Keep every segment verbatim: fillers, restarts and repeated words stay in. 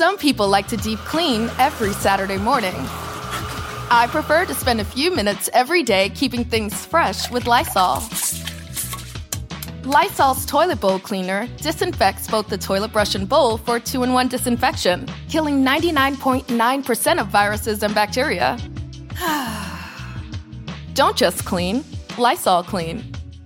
Some people like to deep clean every Saturday morning. I prefer to spend a few minutes every day keeping things fresh with Lysol. Lysol's toilet bowl cleaner disinfects both the toilet brush and bowl for two-in-one disinfection, killing ninety-nine point nine percent of viruses and bacteria. Don't just clean, Lysol clean.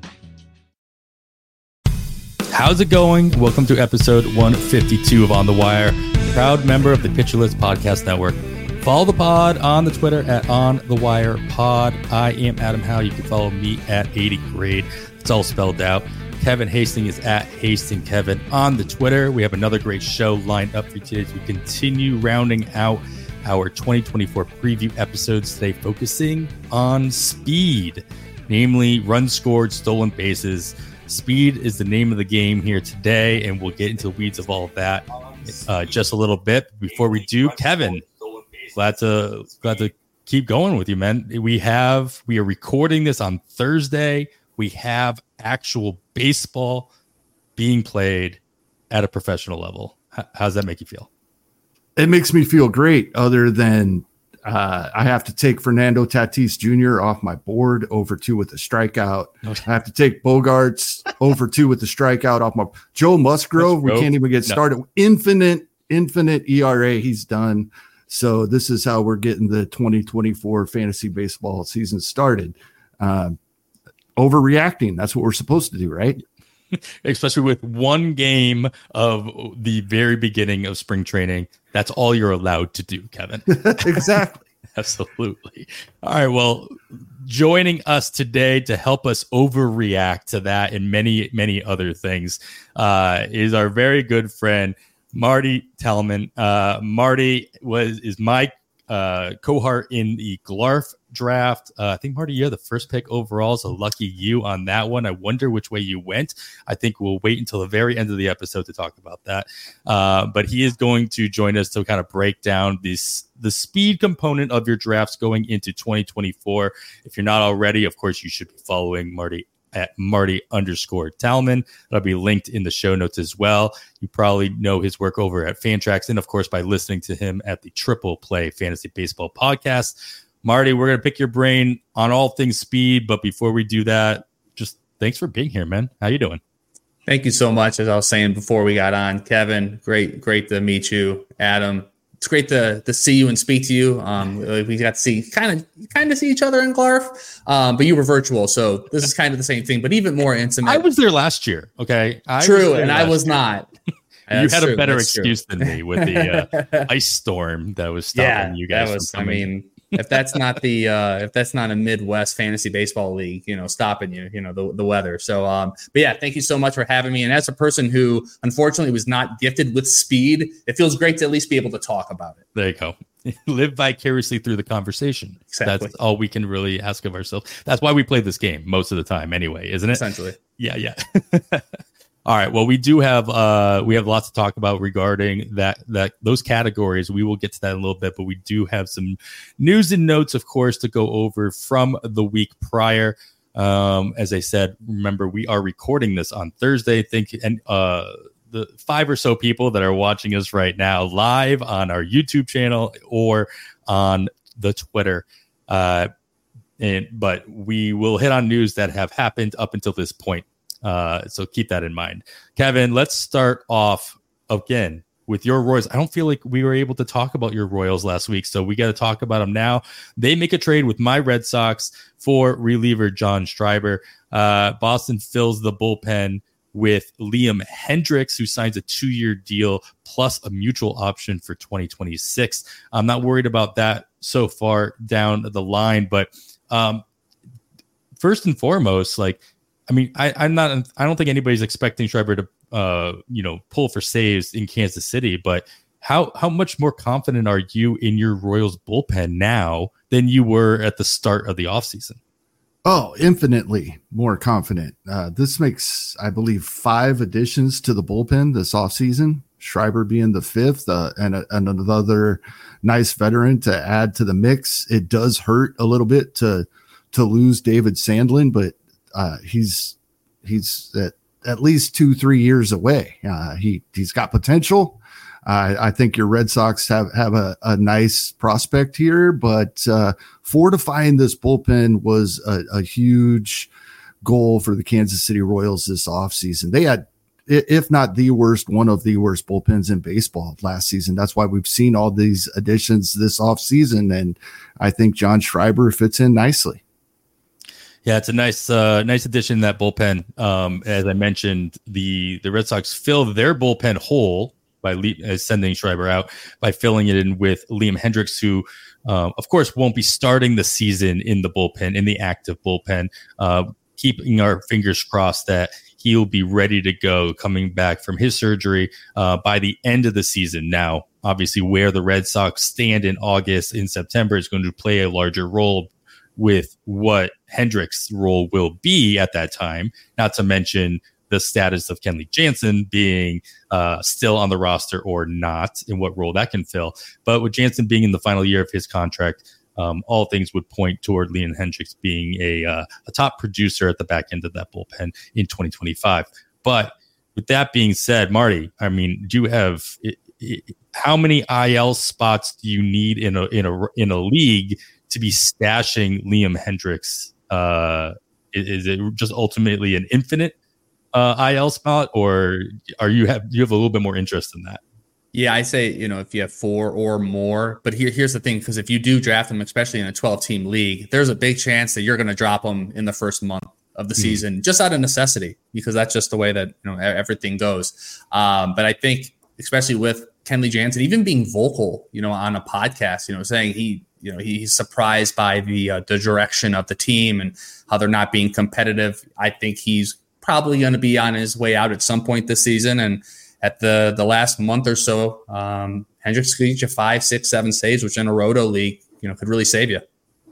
How's it going? Welcome to episode one fifty-two of On the Wire, proud member of the Pitcher List Podcast Network. Follow the pod on the Twitter at On The Wire Pod. I am Adam Howe. You can follow me at eighty grade. It's all spelled out. Kevin Hastings is at Hastings Kevin on the Twitter. We have another great show lined up for you today as we continue rounding out our twenty twenty-four preview episodes today, focusing on speed, namely runs scored, stolen bases. Speed is the name of the game here today, and we'll get into the weeds of all of that uh, just a little bit. Before we do, Kevin, glad to glad to keep going with you, man. We have we are recording this on Thursday. We have actual baseball being played at a professional level. How does that make you feel? It makes me feel great, other than uh, I have to take Fernando Tatis Junior off my board, over two with a strikeout. I have to take Bogarts over two with the strikeout off my Joe Musgrove. We can't even get started. No. Infinite, infinite E R A he's done. So this is how we're getting the twenty twenty-four fantasy baseball season started. Uh, overreacting. That's what we're supposed to do, right? Especially with one game of the very beginning of spring training. That's all you're allowed to do, Kevin. Exactly. Absolutely. All right. Well, joining us today to help us overreact to that and many, many other things uh, is our very good friend, Marty Tellman. Uh, Marty was is my uh, cohort in the Glarf draft. Uh, I think, Marty, you're the first pick overall, so lucky you on that one. I wonder which way you went. I think we'll wait until the very end of the episode to talk about that. Uh, but he is going to join us to kind of break down this the speed component of your drafts going into twenty twenty-four. If you're not already, of course, you should be following Marty at Marty underscore Talman. That'll be linked in the show notes as well. You probably know his work over at Fantrax, and of course by listening to him at the Triple Play Fantasy Baseball Podcast. Marty, we're going to pick your brain on all things speed, but before we do that, just thanks for being here, man. How you doing? Thank you so much. As I was saying before we got on, Kevin, great, great to meet you. Adam, it's great to to see you and speak to you. Um, we got to see kind of kind of see each other in Glarf, um, but you were virtual, so this is kind of the same thing, but even more intimate. I was there last year. Okay, I true, and I was year. not. You had true, a better excuse true. than me with the uh, ice storm that was stopping yeah, you guys. That was, from coming. I mean. if that's not the uh, if that's not a Midwest fantasy baseball league, you know, stopping you, you know, the, the weather. So, um, but yeah, thank you so much for having me. And as a person who unfortunately was not gifted with speed, it feels great to at least be able to talk about it. There you go. Live vicariously through the conversation. Exactly. That's all we can really ask of ourselves. That's why we play this game most of the time anyway, isn't it? Essentially. Yeah, yeah. All right. Well, we do have uh, we have lots to talk about regarding that that those categories. We will get to that in a little bit, but we do have some news and notes, of course, to go over from the week prior. Um, as I said, remember, we are recording this on Thursday. Think and uh, the five or so people that are watching us right now live on our YouTube channel or on the Twitter. Uh, and but we will hit on news that have happened up until this point. Uh, so keep that in mind. Kevin, let's start off again with your Royals. I don't feel like we were able to talk about your Royals last week, so we got to talk about them now. They make a trade with my Red Sox for reliever John Schreiber. Uh, Boston fills the bullpen with Liam Hendriks, who signs a two-year deal plus a mutual option for twenty twenty-six. I'm not worried about that so far down the line, but um, first and foremost, like, I mean, I, I'm not. I don't think anybody's expecting Schreiber to, uh, you know, pull for saves in Kansas City. But how how much more confident are you in your Royals bullpen now than you were at the start of the offseason? Oh, infinitely more confident. Uh, this makes, I believe, five additions to the bullpen this offseason. Schreiber being the fifth, uh, and, a, and another nice veteran to add to the mix. It does hurt a little bit to to lose David Sandlin, but Uh, he's he's at, at least two, three years away. Uh, he, he's got potential. I, I think your Red Sox have, have a, a nice prospect here, but uh, fortifying this bullpen was a, a huge goal for the Kansas City Royals this offseason. They had, if not the worst, one of the worst bullpens in baseball last season. That's why we've seen all these additions this offseason, and I think John Schreiber fits in nicely. Yeah, it's a nice, uh, nice addition, that bullpen. Um, as I mentioned, the the Red Sox fill their bullpen hole by le- uh, sending Schreiber out, by filling it in with Liam Hendriks, who, uh, of course, won't be starting the season in the bullpen, in the active bullpen. Uh, keeping our fingers crossed that he'll be ready to go coming back from his surgery uh, by the end of the season. Now, obviously, where the Red Sox stand in August, in September is going to play a larger role with what Hendriks' role will be at that time, not to mention the status of Kenley Jansen being uh, still on the roster or not, and what role that can fill. But with Jansen being in the final year of his contract, um, all things would point toward Liam Hendriks being a, uh, a top producer at the back end of that bullpen in twenty twenty-five. But with that being said, Marty, I mean, do you have it, it, how many I L spots do you need in a in a in a league to be stashing Liam Hendriks? Uh, is, is it just ultimately an infinite uh, I L spot, or are you have you have a little bit more interest in that? Yeah, I say, you know, if you have four or more, but here, here's the thing, because if you do draft them, especially in a twelve-team league, there's a big chance that you're going to drop them in the first month of the mm-hmm. season, just out of necessity, because that's just the way that, you know, everything goes. Um, but I think, especially with Kenley Jansen, even being vocal, you know, on a podcast, you know, saying he, you know, he's surprised by the uh, the direction of the team and how they're not being competitive. I think he's probably going to be on his way out at some point this season, and at the the last month or so, um, Hendriks could get you five, six, seven saves, which in a roto league, you know, could really save you.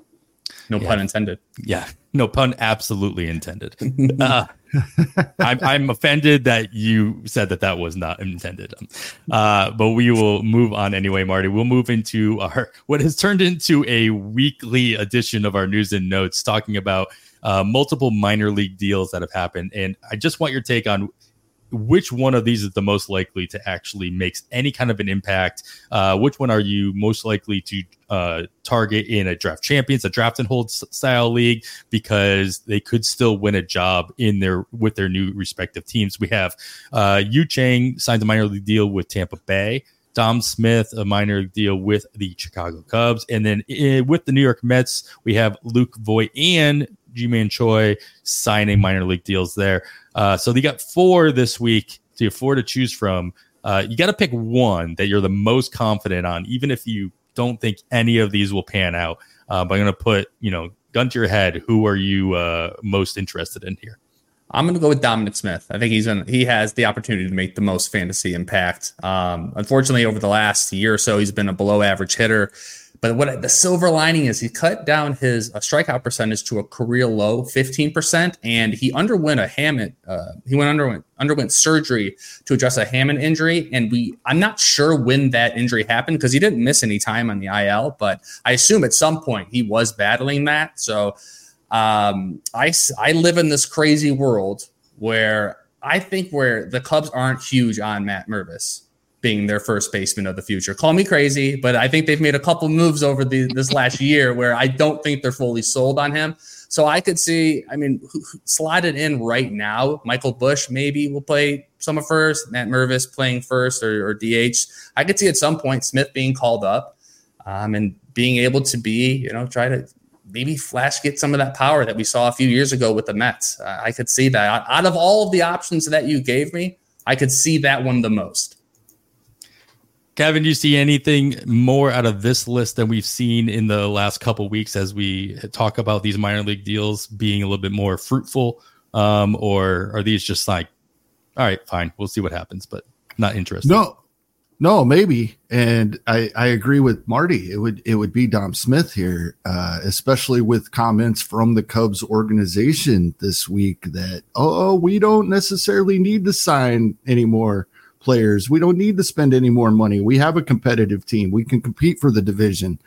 No yeah. pun intended. Yeah, no pun absolutely intended. uh, I'm, I'm offended that you said that that was not intended. Uh, but we will move on anyway, Marty. We'll move into our what has turned into a weekly edition of our news and notes, talking about uh, multiple minor league deals that have happened. And I just want your take on which one of these is the most likely to actually make any kind of an impact. Uh, which one are you most likely to uh, target in a draft champions, a draft and hold style league, because they could still win a job in their with their new respective teams? We have uh, Yu Chang signs a minor league deal with Tampa Bay. Dom Smith, a minor league deal with the Chicago Cubs. And then uh, with the New York Mets, we have Luke Voit and Ji-Man Choi signing minor league deals there. Uh, so they got four this week. So you have four to choose from. Uh, you got to pick one that you're the most confident on, even if you don't think any of these will pan out. Uh, but I'm going to put, you know, gun to your head. Who are you uh, most interested in here? I'm going to go with Dominic Smith. I think he's gonna, he has the opportunity to make the most fantasy impact. Um, unfortunately, over the last year or so, he's been a below average hitter. But what the silver lining is, he cut down his uh, strikeout percentage to a career low, fifteen percent, and he underwent a Hammond. Uh, he went underwent underwent surgery to address a Hammond injury, and we I'm not sure when that injury happened because he didn't miss any time on the I L, but I assume at some point he was battling that. So um, I I live in this crazy world where I think where the Cubs aren't huge on Matt Mervis being their first baseman of the future. Call me crazy, but I think they've made a couple moves over the, this last year where I don't think they're fully sold on him. So I could see, I mean, slotted in right now, Michael Busch maybe will play some of first, Matt Mervis playing first or, or D H. I could see at some point Smith being called up um, and being able to be, you know, try to maybe flash get some of that power that we saw a few years ago with the Mets. Uh, I could see that. Out of all of the options that you gave me, I could see that one the most. Kevin, do you see anything more out of this list than we've seen in the last couple of weeks as we talk about these minor league deals being a little bit more fruitful? Um, or are these just like, all right, fine, we'll see what happens, but not interested? No, no, maybe. And I, I agree with Marty. It would it would be Dom Smith here, uh, especially with comments from the Cubs organization this week that, oh, we don't necessarily need to sign anymore players. We don't need to spend any more money. We have a competitive team. We can compete for the division.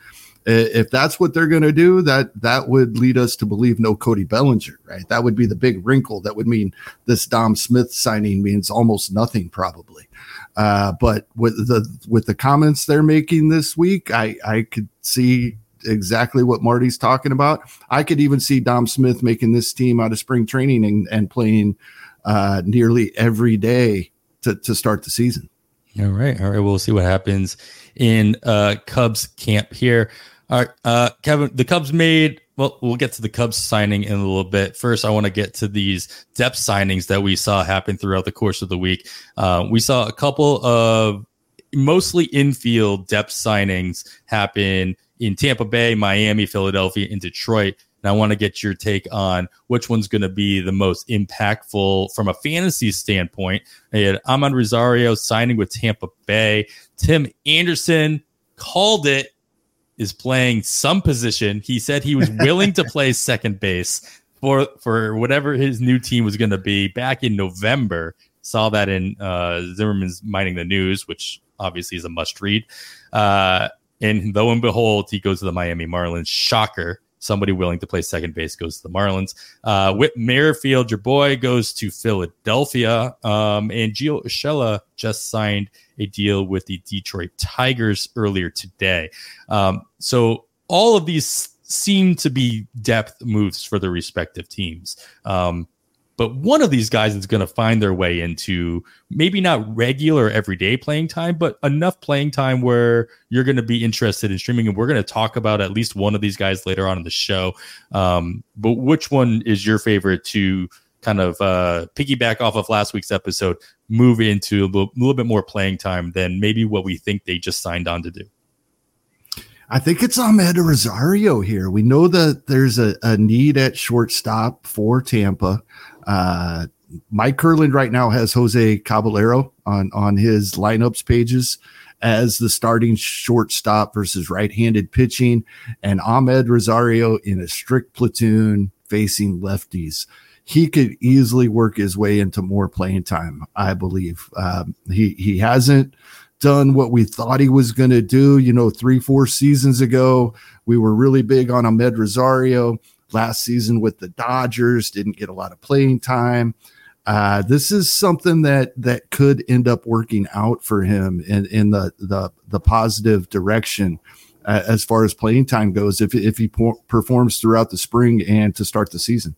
If that's what they're going to do, that that would lead us to believe no Cody Bellinger, right? That would be the big wrinkle. That would mean this Dom Smith signing means almost nothing, probably. Uh, but with the with the comments they're making this week, I, I could see exactly what Marty's talking about. I could even see Dom Smith making this team out of spring training and, and playing uh, nearly every day to, to start the season. All right. All right. We'll see what happens in uh, Cubs camp here. All right. Uh, Kevin, the Cubs made, well, we'll get to the Cubs signing in a little bit. First, I want to get to these depth signings that we saw happen throughout the course of the week. Uh, we saw a couple of mostly infield depth signings happen in Tampa Bay, Miami, Philadelphia, and Detroit. And I want to get your take on which one's going to be the most impactful from a fantasy standpoint. And Amed Rosario signing with Tampa Bay. Tim Anderson called it, is playing some position. He said he was willing to play second base for, for whatever his new team was going to be back in November. Saw that in uh, Zimmerman's Mining the News, which obviously is a must read. Uh, and lo and behold, he goes to the Miami Marlins. Shocker. Somebody willing to play second base goes to the Marlins. Uh, Whit Merrifield, your boy, goes to Philadelphia. Um, and Gio Urshela just signed a deal with the Detroit Tigers earlier today. Um, so all of these seem to be depth moves for the respective teams. Um, but one of these guys is going to find their way into maybe not regular everyday playing time, but enough playing time where you're going to be interested in streaming. And we're going to talk about at least one of these guys later on in the show. Um, but which one is your favorite to kind of uh, piggyback off of last week's episode, move into a little, little bit more playing time than maybe what we think they just signed on to do? I think it's Amed Rosario here. We know that there's a, a need at shortstop for Tampa. Uh, Mike Kurland right now has Jose Caballero on, on his lineups pages as the starting shortstop versus right-handed pitching, and Amed Rosario in a strict platoon facing lefties. He could easily work his way into more playing time, I believe. Um, he, he hasn't done what we thought he was going to do. You know, three, four seasons ago, we were really big on Amed Rosario. Last season with the Dodgers, didn't get a lot of playing time. Uh, this is something that that could end up working out for him in, in the, the the positive direction uh, as far as playing time goes if, if he por- performs throughout the spring and to start the season.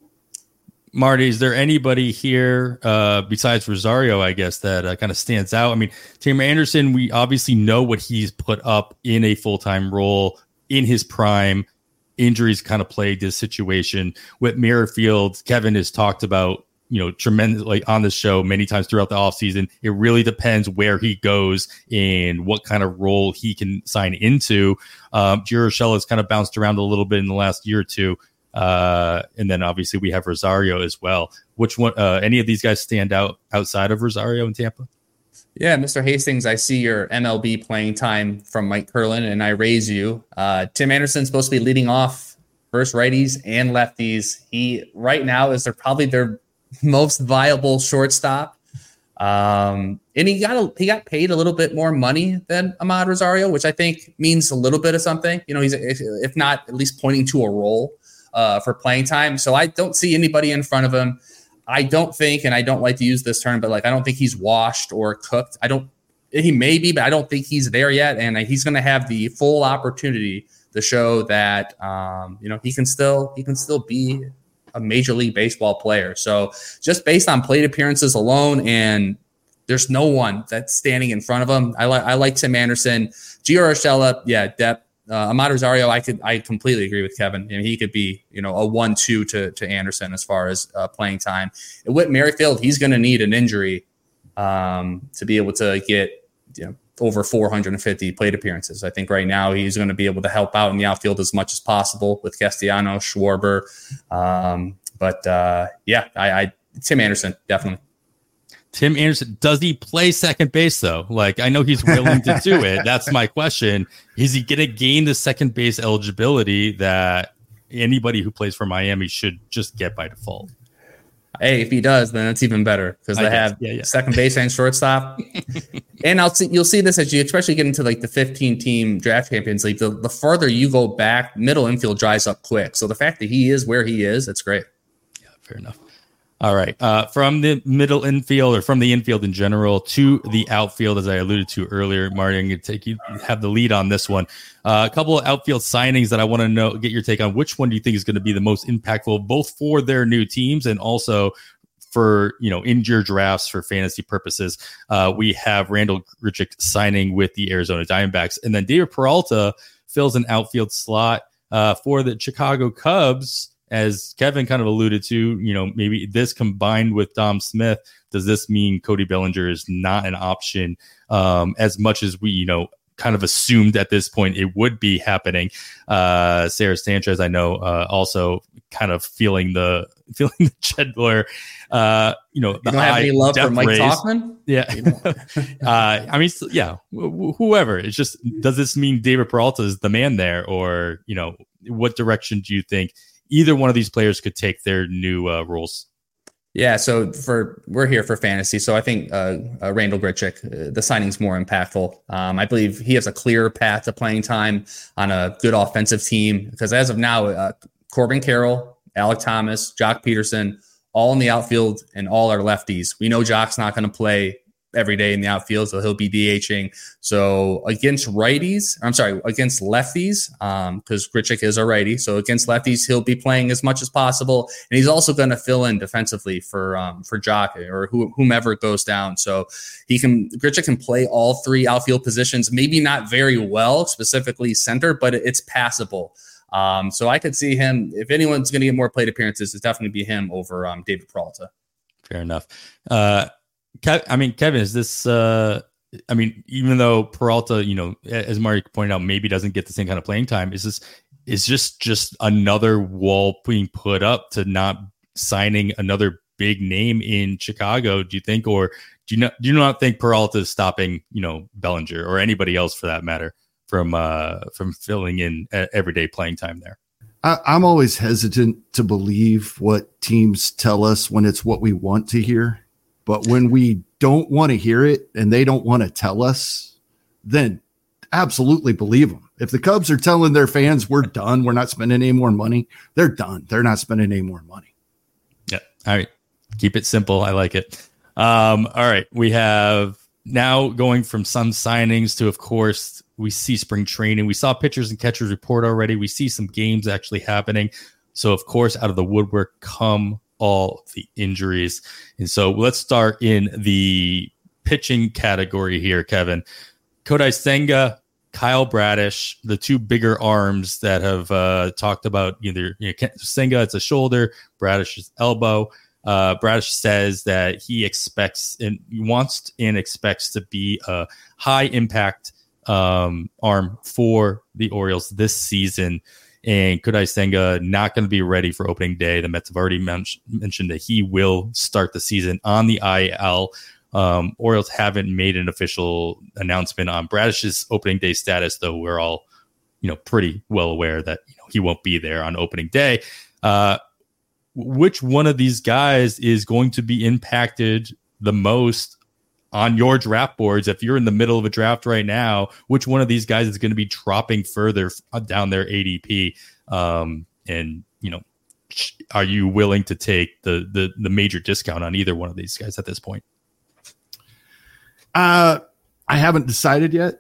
Marty, is there anybody here uh, besides Rosario, I guess, that uh, kind of stands out? I mean, Tim Anderson, we obviously know what he's put up in a full-time role in his prime. Injuries kind of plagued his situation. With Merrifield, Kevin has talked about, you know, tremendous, like on the show many times throughout the offseason. It really depends where he goes and what kind of role he can sign into. Um, Gio Urshela has kind of bounced around a little bit in the last year or two. Uh, and then obviously we have Rosario as well. Which one, uh, any of these guys stand out outside of Rosario and Tampa? Yeah, Mister Hastings, I see your M L B playing time from Mike Kurland, and I raise you. Uh, Tim Anderson's supposed to be leading off first righties and lefties. He right now is their probably their most viable shortstop. Um, and he got a, he got paid a little bit more money than Amed Rosario, which I think means a little bit of something. You know, he's if not at least pointing to a role uh, for playing time. So I don't see anybody in front of him. I don't think, and I don't like to use this term, but like I don't think he's washed or cooked. I don't. He may be, but I don't think he's there yet, and he's going to have the full opportunity to show that um, you know he can still he can still be a Major League Baseball player. So just based on plate appearances alone, and there's no one that's standing in front of him. I like I like Tim Anderson, Gio Urshela, yeah, depth. Uh, Amed Rosario, I could I completely agree with Kevin. I mean, he could be, you know, a one two to to Anderson as far as uh, playing time. And with Merrifield, he's going to need an injury um, to be able to get, you know, over four hundred fifty plate appearances. I think right now he's going to be able to help out in the outfield as much as possible with Castellanos, Schwarber. Um, but uh, yeah, I, I Tim Anderson definitely. Tim Anderson, does he play second base though? Like, I know he's willing to do it. That's my question. Is he going to gain the second base eligibility that anybody who plays for Miami should just get by default? Hey, if he does, then it's even better because they have yeah, yeah. second base and shortstop. And I'll see you'll see this as you especially get into like the fifteen team draft Champions League. The, the farther you go back, middle infield dries up quick. So the fact that he is where he is, that's great. Yeah, fair enough. All right. Uh, from the middle infield or from the infield in general to the outfield, as I alluded to earlier, Marty, I'm going to take you have the lead on this one. Uh, a couple of outfield signings that I want to know, get your take on. Which one do you think is going to be the most impactful, both for their new teams and also for, you know, in your drafts for fantasy purposes? Uh, we have Randall Grichuk signing with the Arizona Diamondbacks, and then David Peralta fills an outfield slot uh, for the Chicago Cubs. As Kevin kind of alluded to, you know, maybe this combined with Dom Smith, does this mean Cody Bellinger is not an option um, as much as we, you know, kind of assumed at this point it would be happening? Uh, Sarah Sanchez, I know, uh, also kind of feeling the feeling the Jed Boyer, uh, you know, you don't have any love for Mike Tauchman? Yeah. uh, I mean, yeah, wh- whoever. It's just, does this mean David Peralta is the man there, or, you know, what direction do you think either one of these players could take their new uh, roles? Yeah, so for we're here for fantasy, so I think uh, uh, Randall Grichuk, uh, the signing's more impactful. Um, I believe he has a clear path to playing time on a good offensive team because as of now, uh, Corbin Carroll, Alec Thomas, Jock Peterson, all in the outfield and all are lefties. We know Jock's not going to play every day in the outfield, so he'll be DHing. So against righties, I'm sorry, against lefties, um, because Grichuk is a righty. So against lefties, he'll be playing as much as possible, and he's also going to fill in defensively for um for Jock or who, whomever goes down. So he can Grichuk can play all three outfield positions, maybe not very well, specifically center, but it's passable. Um, so I could see him, if anyone's going to get more plate appearances, it's definitely be him over um David Peralta. Fair enough. Uh, Kev, I mean, Kevin, is this, uh, I mean, even though Peralta, you know, as Marty pointed out, maybe doesn't get the same kind of playing time, is this, is just, just another wall being put up to not signing another big name in Chicago, do you think? Or do you not, do you not think Peralta is stopping, you know, Bellinger or anybody else for that matter from, uh, from filling in everyday playing time there? I, I'm always hesitant to believe what teams tell us when it's what we want to hear. But when we don't want to hear it and they don't want to tell us, then absolutely believe them. If the Cubs are telling their fans we're done, we're not spending any more money, they're done. They're not spending any more money. Yeah. All right. Keep it simple. I like it. Um, all right. We have now going from some signings to, of course, we see spring training. We saw pitchers and catchers report already. We see some games actually happening. So, of course, out of the woodwork come all the injuries. And so let's start in the pitching category here, Kevin. Kodai Senga, Kyle Bradish, the two bigger arms that have uh, talked about either, you know, Senga, it's a shoulder, Bradish's elbow. Uh, Bradish says that he expects and wants and expects to be a high impact um, arm for the Orioles this season. And Kodai Senga not going to be ready for opening day. The Mets have already men- mentioned that he will start the season on the I L. Um, Orioles haven't made an official announcement on Bradish's opening day status, though we're all, you know, pretty well aware that, you know, he won't be there on opening day. Uh, which one of these guys is going to be impacted the most on your draft boards? If you're in the middle of a draft right now, which one of these guys is going to be dropping further down their A D P? Um, and, you know, are you willing to take the, the, the major discount on either one of these guys at this point? Uh, I haven't decided yet.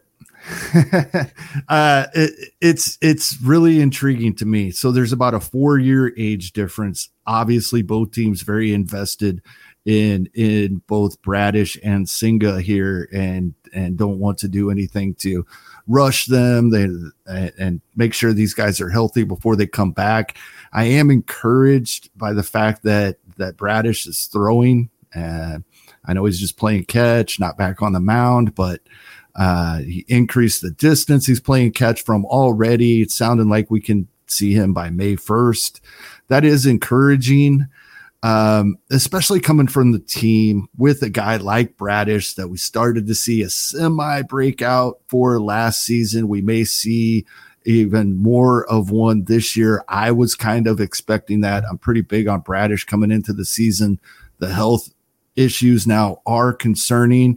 uh, it, it's, it's really intriguing to me. So there's about a four year age difference. Obviously both teams very invested in in both Bradish and Senga here, and and don't want to do anything to rush them they and make sure these guys are healthy before they come back. I am encouraged by the fact that that Bradish is throwing. Uh, I know he's just playing catch, not back on the mound, but uh, he increased the distance he's playing catch from already. It's sounding like we can see him by May first. That is encouraging. Um, especially coming from the team with a guy like Bradish that we started to see a semi breakout for last season. We may see even more of one this year. I was kind of expecting that. I'm pretty big on Bradish coming into the season. The health issues now are concerning,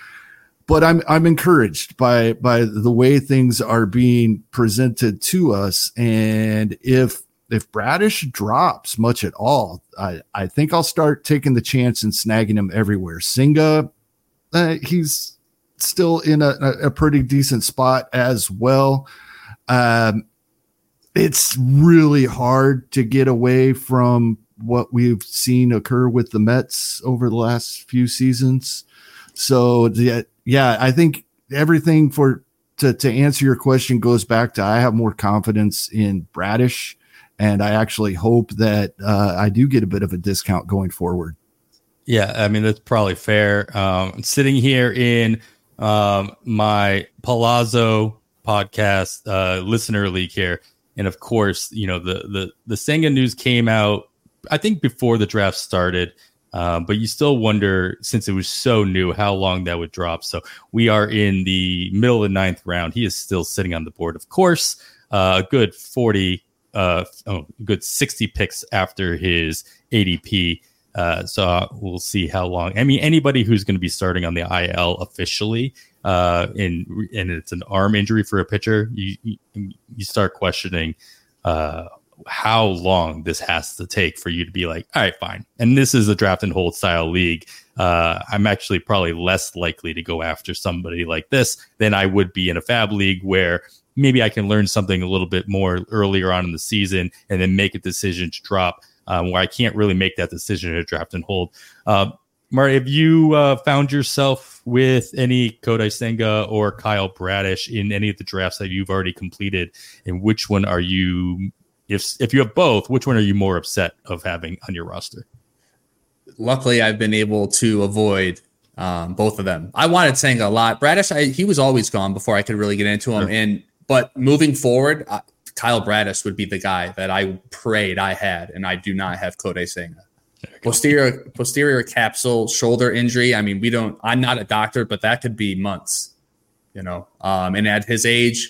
but I'm I'm encouraged by by the way things are being presented to us. And if if Bradish drops much at all, I, I think I'll start taking the chance and snagging him everywhere. Senga, uh, he's still in a, a pretty decent spot as well. Um, it's really hard to get away from what we've seen occur with the Mets over the last few seasons. So yeah, yeah, I think everything for to, to answer your question goes back to I have more confidence in Bradish. And I actually hope that uh, I do get a bit of a discount going forward. Yeah, I mean, that's probably fair. Um, sitting here in um, my Palazzo podcast uh, listener league here. And of course, you know, the, the, the Senga news came out, I think, before the draft started. Um, but you still wonder, since it was so new, how long that would drop. So we are in the middle of the ninth round. He is still sitting on the board, of course, uh, a good forty Uh, oh, good sixty picks after his A D P. Uh, so we'll see how long. I mean, anybody who's going to be starting on the I L officially, uh, in, and it's an arm injury for a pitcher, you you, you start questioning uh, how long this has to take for you to be like, all right, fine. And this is a draft and hold style league. Uh, I'm actually probably less likely to go after somebody like this than I would be in a fab league where maybe I can learn something a little bit more earlier on in the season and then make a decision to drop, um, where I can't really make that decision to draft and hold. Uh, Marty, have you uh, found yourself with any Kodai Senga or Kyle Bradish in any of the drafts that you've already completed? And which one are you, if if you have both, which one are you more upset of having on your roster? Luckily, I've been able to avoid um, both of them. I wanted Senga a lot. Bradish, I, he was always gone before I could really get into him. Sure. And But moving forward, uh, Kyle Bradish would be the guy that I prayed I had, and I do not have Kodai Senga. Posterior posterior capsule shoulder injury. I mean, we don't. I'm not a doctor, but that could be months. You know, um, and at his age,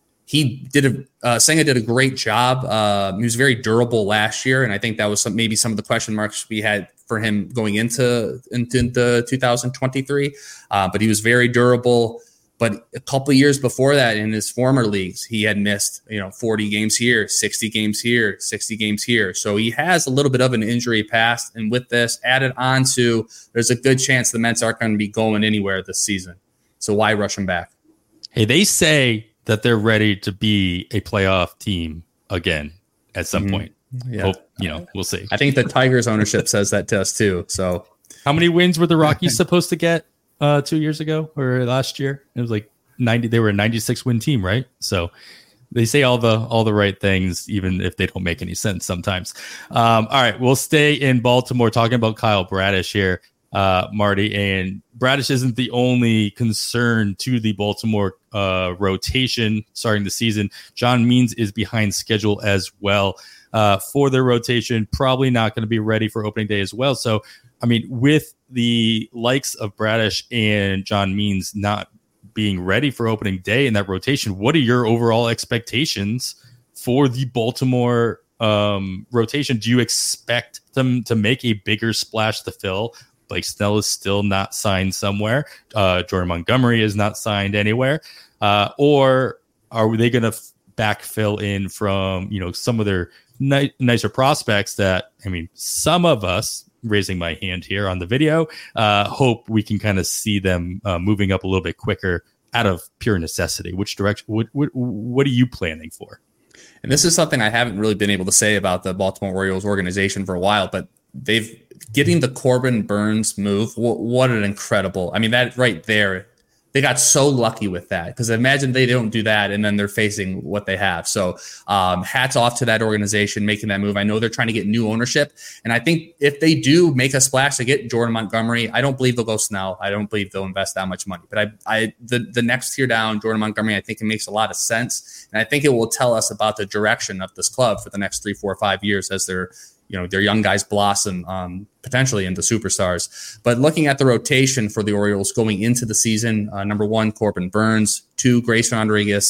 he did a uh, Senga did a great job. Uh, he was very durable last year, and I think that was some, maybe some of the question marks we had for him going into into the two thousand twenty-three. Uh, but he was very durable. But a couple of years before that, in his former leagues, he had missed, you know, forty games here, sixty games here, sixty games here. So he has a little bit of an injury past. And with this added on to, there's a good chance the Mets aren't going to be going anywhere this season. So why rush him back? Hey, they say that they're ready to be a playoff team again at some mm-hmm. point. Yeah. Hope, you know, we'll see. I think the Tigers ownership says that to us too. So how many wins were the Rockies supposed to get? Uh, two years ago or last year, it was like ninety. They were a ninety-six win team, right? So they say all the all the right things, even if they don't make any sense sometimes. Um, all right, we'll stay in Baltimore talking about Kyle Bradish here, uh, Marty. And Bradish isn't the only concern to the Baltimore uh, rotation starting the season. John Means is behind schedule as well uh, for their rotation. Probably not going to be ready for opening day as well. So, I mean, with the likes of Bradish and John Means not being ready for opening day in that rotation, what are your overall expectations for the Baltimore um, rotation? Do you expect them to make a bigger splash to fill? Blake Snell is still not signed somewhere. Uh, Jordan Montgomery is not signed anywhere. Uh, or are they going to f- backfill in from, you know, some of their ni- nicer prospects that, I mean, some of us, raising my hand here on the video, uh, hope we can kind of see them uh, moving up a little bit quicker out of pure necessity. Which direction, what, what, what are you planning for? And this is something I haven't really been able to say about the Baltimore Orioles organization for a while, but they've getting the Corbin Burns move. What, what an incredible, I mean, that right there, they got so lucky with that, because imagine they don't do that and then they're facing what they have. So um, hats off to that organization making that move. I know they're trying to get new ownership. And I think if they do make a splash to get Jordan Montgomery, I don't believe they'll go Snell. I don't believe they'll invest that much money. But I, I the, the next tier down, Jordan Montgomery, I think it makes a lot of sense. And I think it will tell us about the direction of this club for the next three, four, five years as they're, you know, their young guys blossom um, potentially into superstars. But looking at the rotation for the Orioles going into the season, uh, number one, Corbin Burns, two, Grayson Rodriguez,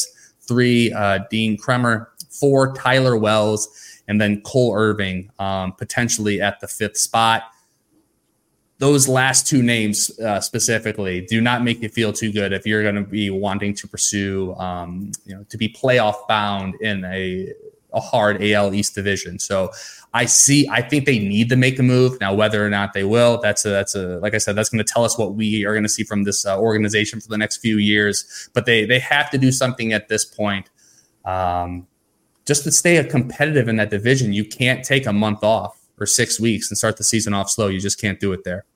three, uh, Dean Kremer, four, Tyler Wells, and then Cole Irving um, potentially at the fifth spot. Those last two names uh, specifically do not make you feel too good if you're going to be wanting to pursue, um, you know, to be playoff bound in a, a hard A L East division. So I see, I think they need to make a move now. Whether or not they will, that's a, that's a, like I said, that's going to tell us what we are going to see from this uh, organization for the next few years. But they they have to do something at this point, um, just to stay competitive in that division. You can't take a month off or six weeks and start the season off slow. You just can't do it there.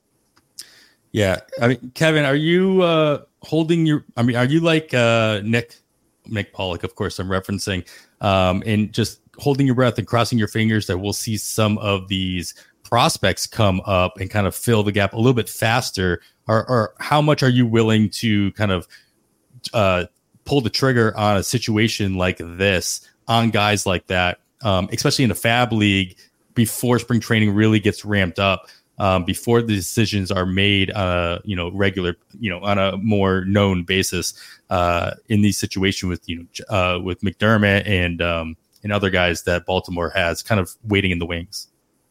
Yeah, I mean, Kevin, are you uh, holding your? I mean, are you like uh, Nick Nick Pollock? Of course, I'm referencing, um, and just holding your breath and crossing your fingers that we'll see some of these prospects come up and kind of fill the gap a little bit faster. Or, or how much are you willing to kind of uh, pull the trigger on a situation like this on guys like that, um, especially in a fab league before spring training really gets ramped up? Um, before the decisions are made, uh, you know, regular, you know, on a more known basis, uh, in these situations with, you know, uh, with McDermott and um, and other guys that Baltimore has kind of waiting in the wings.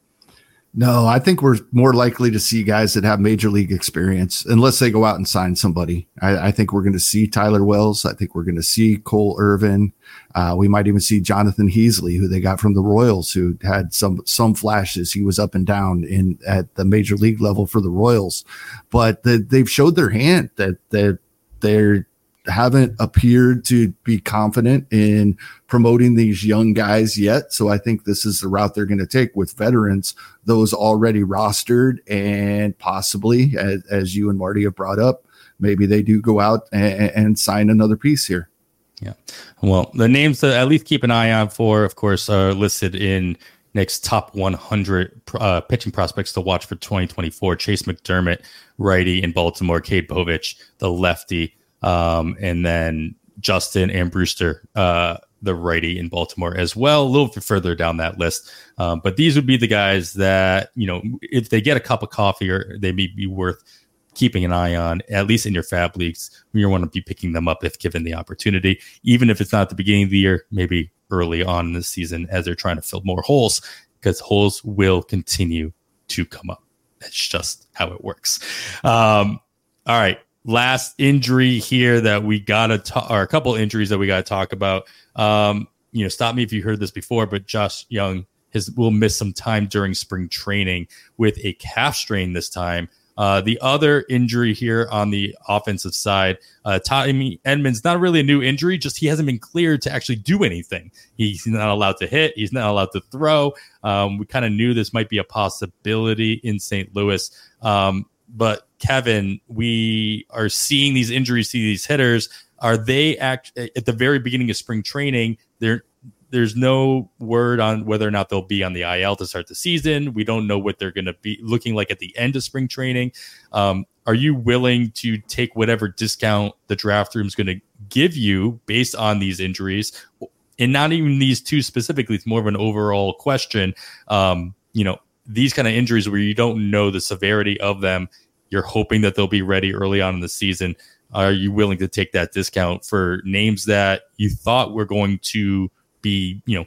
No, I think we're more likely to see guys that have major league experience, unless they go out and sign somebody. I, I think we're going to see Tyler Wells. I think we're going to see Cole Irvin. Uh, we might even see Jonathan Heasley, who they got from the Royals, who had some some flashes. He was up and down in at the major league level for the Royals, but the, they've showed their hand that that they're haven't appeared to be confident in promoting these young guys yet. So I think this is the route they're going to take with veterans, those already rostered, and possibly, as, as you and Marty have brought up, maybe they do go out and, and sign another piece here. Yeah. Well, the names to at least keep an eye on for, of course, are listed in Nick's top one hundred uh, pitching prospects to watch for twenty twenty-four. Chase McDermott, righty in Baltimore, Cade Povich, the lefty, Um, and then Justin and Brewster, uh, the righty in Baltimore as well, a little bit further down that list. Um, but these would be the guys that, you know, if they get a cup of coffee, or they may be worth keeping an eye on, at least in your fab leagues. You want to be picking them up if given the opportunity, even if it's not at the beginning of the year, maybe early on in the season as they're trying to fill more holes, because holes will continue to come up. That's just how it works. Um, all right. Last injury here that we gotta talk, or a couple injuries that we gotta talk about. Um, you know, stop me if you heard this before, but Josh Young has will miss some time during spring training with a calf strain this time. Uh, the other injury here on the offensive side, uh, Tommy Edman's not really a new injury, just he hasn't been cleared to actually do anything. He's not allowed to hit. He's not allowed to throw. Um, we kind of knew this might be a possibility in Saint Louis. Um, But Kevin, we are seeing these injuries to these hitters. Are they act at the very beginning of spring training? There, there's no word on whether or not they'll be on the I L to start the season. We don't know what they're going to be looking like at the end of spring training. Um, are you willing to take whatever discount the draft room is going to give you based on these injuries, and not even these two specifically? It's more of an overall question. Um, you know. These kind of injuries where you don't know the severity of them, you're hoping that they'll be ready early on in the season. Are you willing to take that discount for names that you thought were going to be, you know,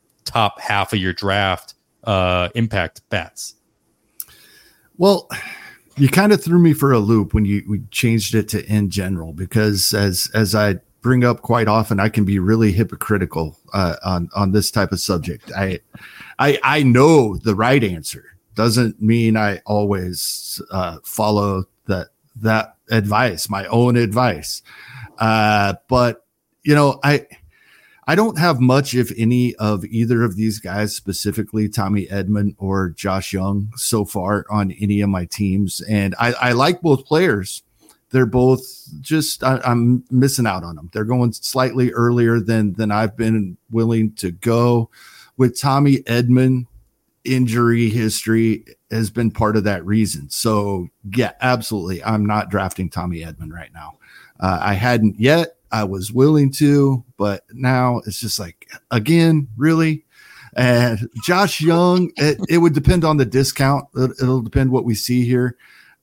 top half of your draft uh, impact bats? Well, you kind of threw me for a loop when you we changed it to in general, because as as I bring up quite often, I can be really hypocritical uh, on on this type of subject. I I I know the right answer. Doesn't mean I always uh, follow that that advice, my own advice. Uh, but you know, I I don't have much, if any, of either of these guys, specifically Tommy Edman or Josh Young, so far on any of my teams, and I, I like both players. They're both just, I, I'm missing out on them. They're going slightly earlier than than I've been willing to go. With Tommy Edman, injury history has been part of that reason. So yeah, absolutely, I'm not drafting Tommy Edman right now. Uh, I hadn't yet. I was willing to, but now it's just like, again, really? And Josh Young, it, it would depend on the discount. It, it'll depend what we see here.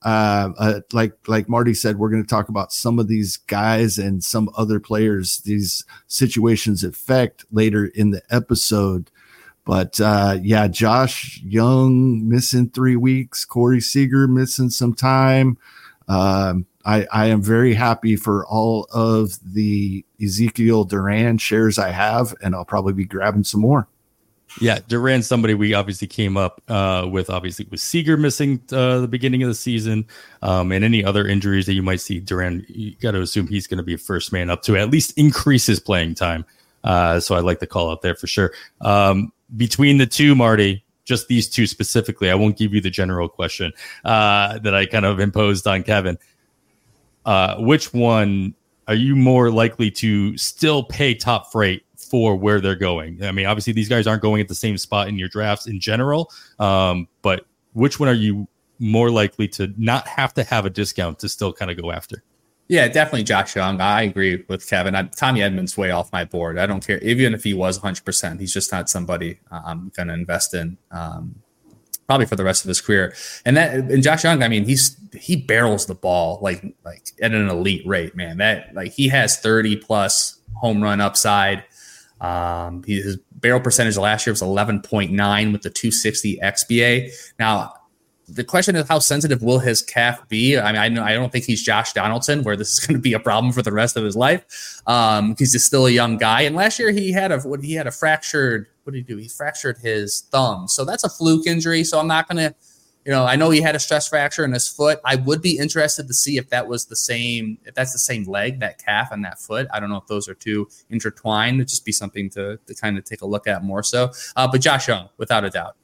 uh, uh, like like Marty said, we're going to talk about some of these guys and some other players these situations affect later in the episode. But uh, yeah, Josh Young missing three weeks, Corey Seager missing some time. Um, I, I am very happy for all of the Ezekiel Duran shares I have, and I'll probably be grabbing some more. Yeah, Duran's somebody we obviously came up uh, with, obviously, with Seager missing uh, the beginning of the season, um, and any other injuries that you might see. Duran, you got to assume he's going to be a first man up to at least increase his playing time. Uh, so I'd like to call out there for sure. Um, between the two, Marty, just these two specifically, I won't give you the general question uh, that I kind of imposed on Kevin. Uh, which one are you more likely to still pay top freight for where they're going? I mean, obviously these guys aren't going at the same spot in your drafts in general, um, but which one are you more likely to not have to have a discount to still kind of go after? Yeah, definitely Josh Young. I agree with Kevin. I, Tommy Edmonds way off my board. I don't care. Even if he was one hundred percent, he's just not somebody I'm going to invest in um, probably for the rest of his career. And that, and Josh Young, I mean, he's he barrels the ball like like at an elite rate, man. That like he has thirty plus home run upside. Um, he, his barrel percentage last year was eleven point nine with the two sixty X B A. Now, the question is, how sensitive will his calf be? I mean, I know I don't think he's Josh Donaldson, where this is going to be a problem for the rest of his life. Um, he's just still a young guy. And last year he had a what he had a fractured. What did he do? He fractured his thumb, so that's a fluke injury. So I'm not going to, you know, I know he had a stress fracture in his foot. I would be interested to see if that was the same, if that's the same leg, that calf and that foot. I don't know if those are two intertwined. It'd just be something to to kind of take a look at more so. Uh, but Josh Young, without a doubt.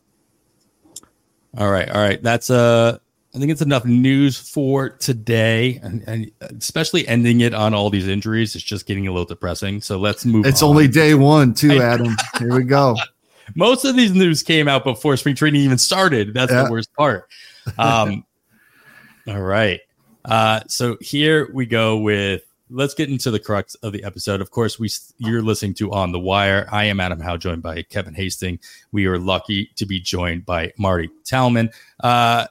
All right. All right. That's uh I think it's enough news for today, and, and especially ending it on all these injuries. It's just getting a little depressing. So let's move It's on. only day one too, Adam. Here we go. Most of these news came out before spring training even started. That's yeah. the worst part. Um, all right. Uh, so here we go with, let's get into the crux of the episode. Of course, we you're listening to On the Wire. I am Adam Howe, joined by Kevin Hastings. We are lucky to be joined by Marty Talman. Uh,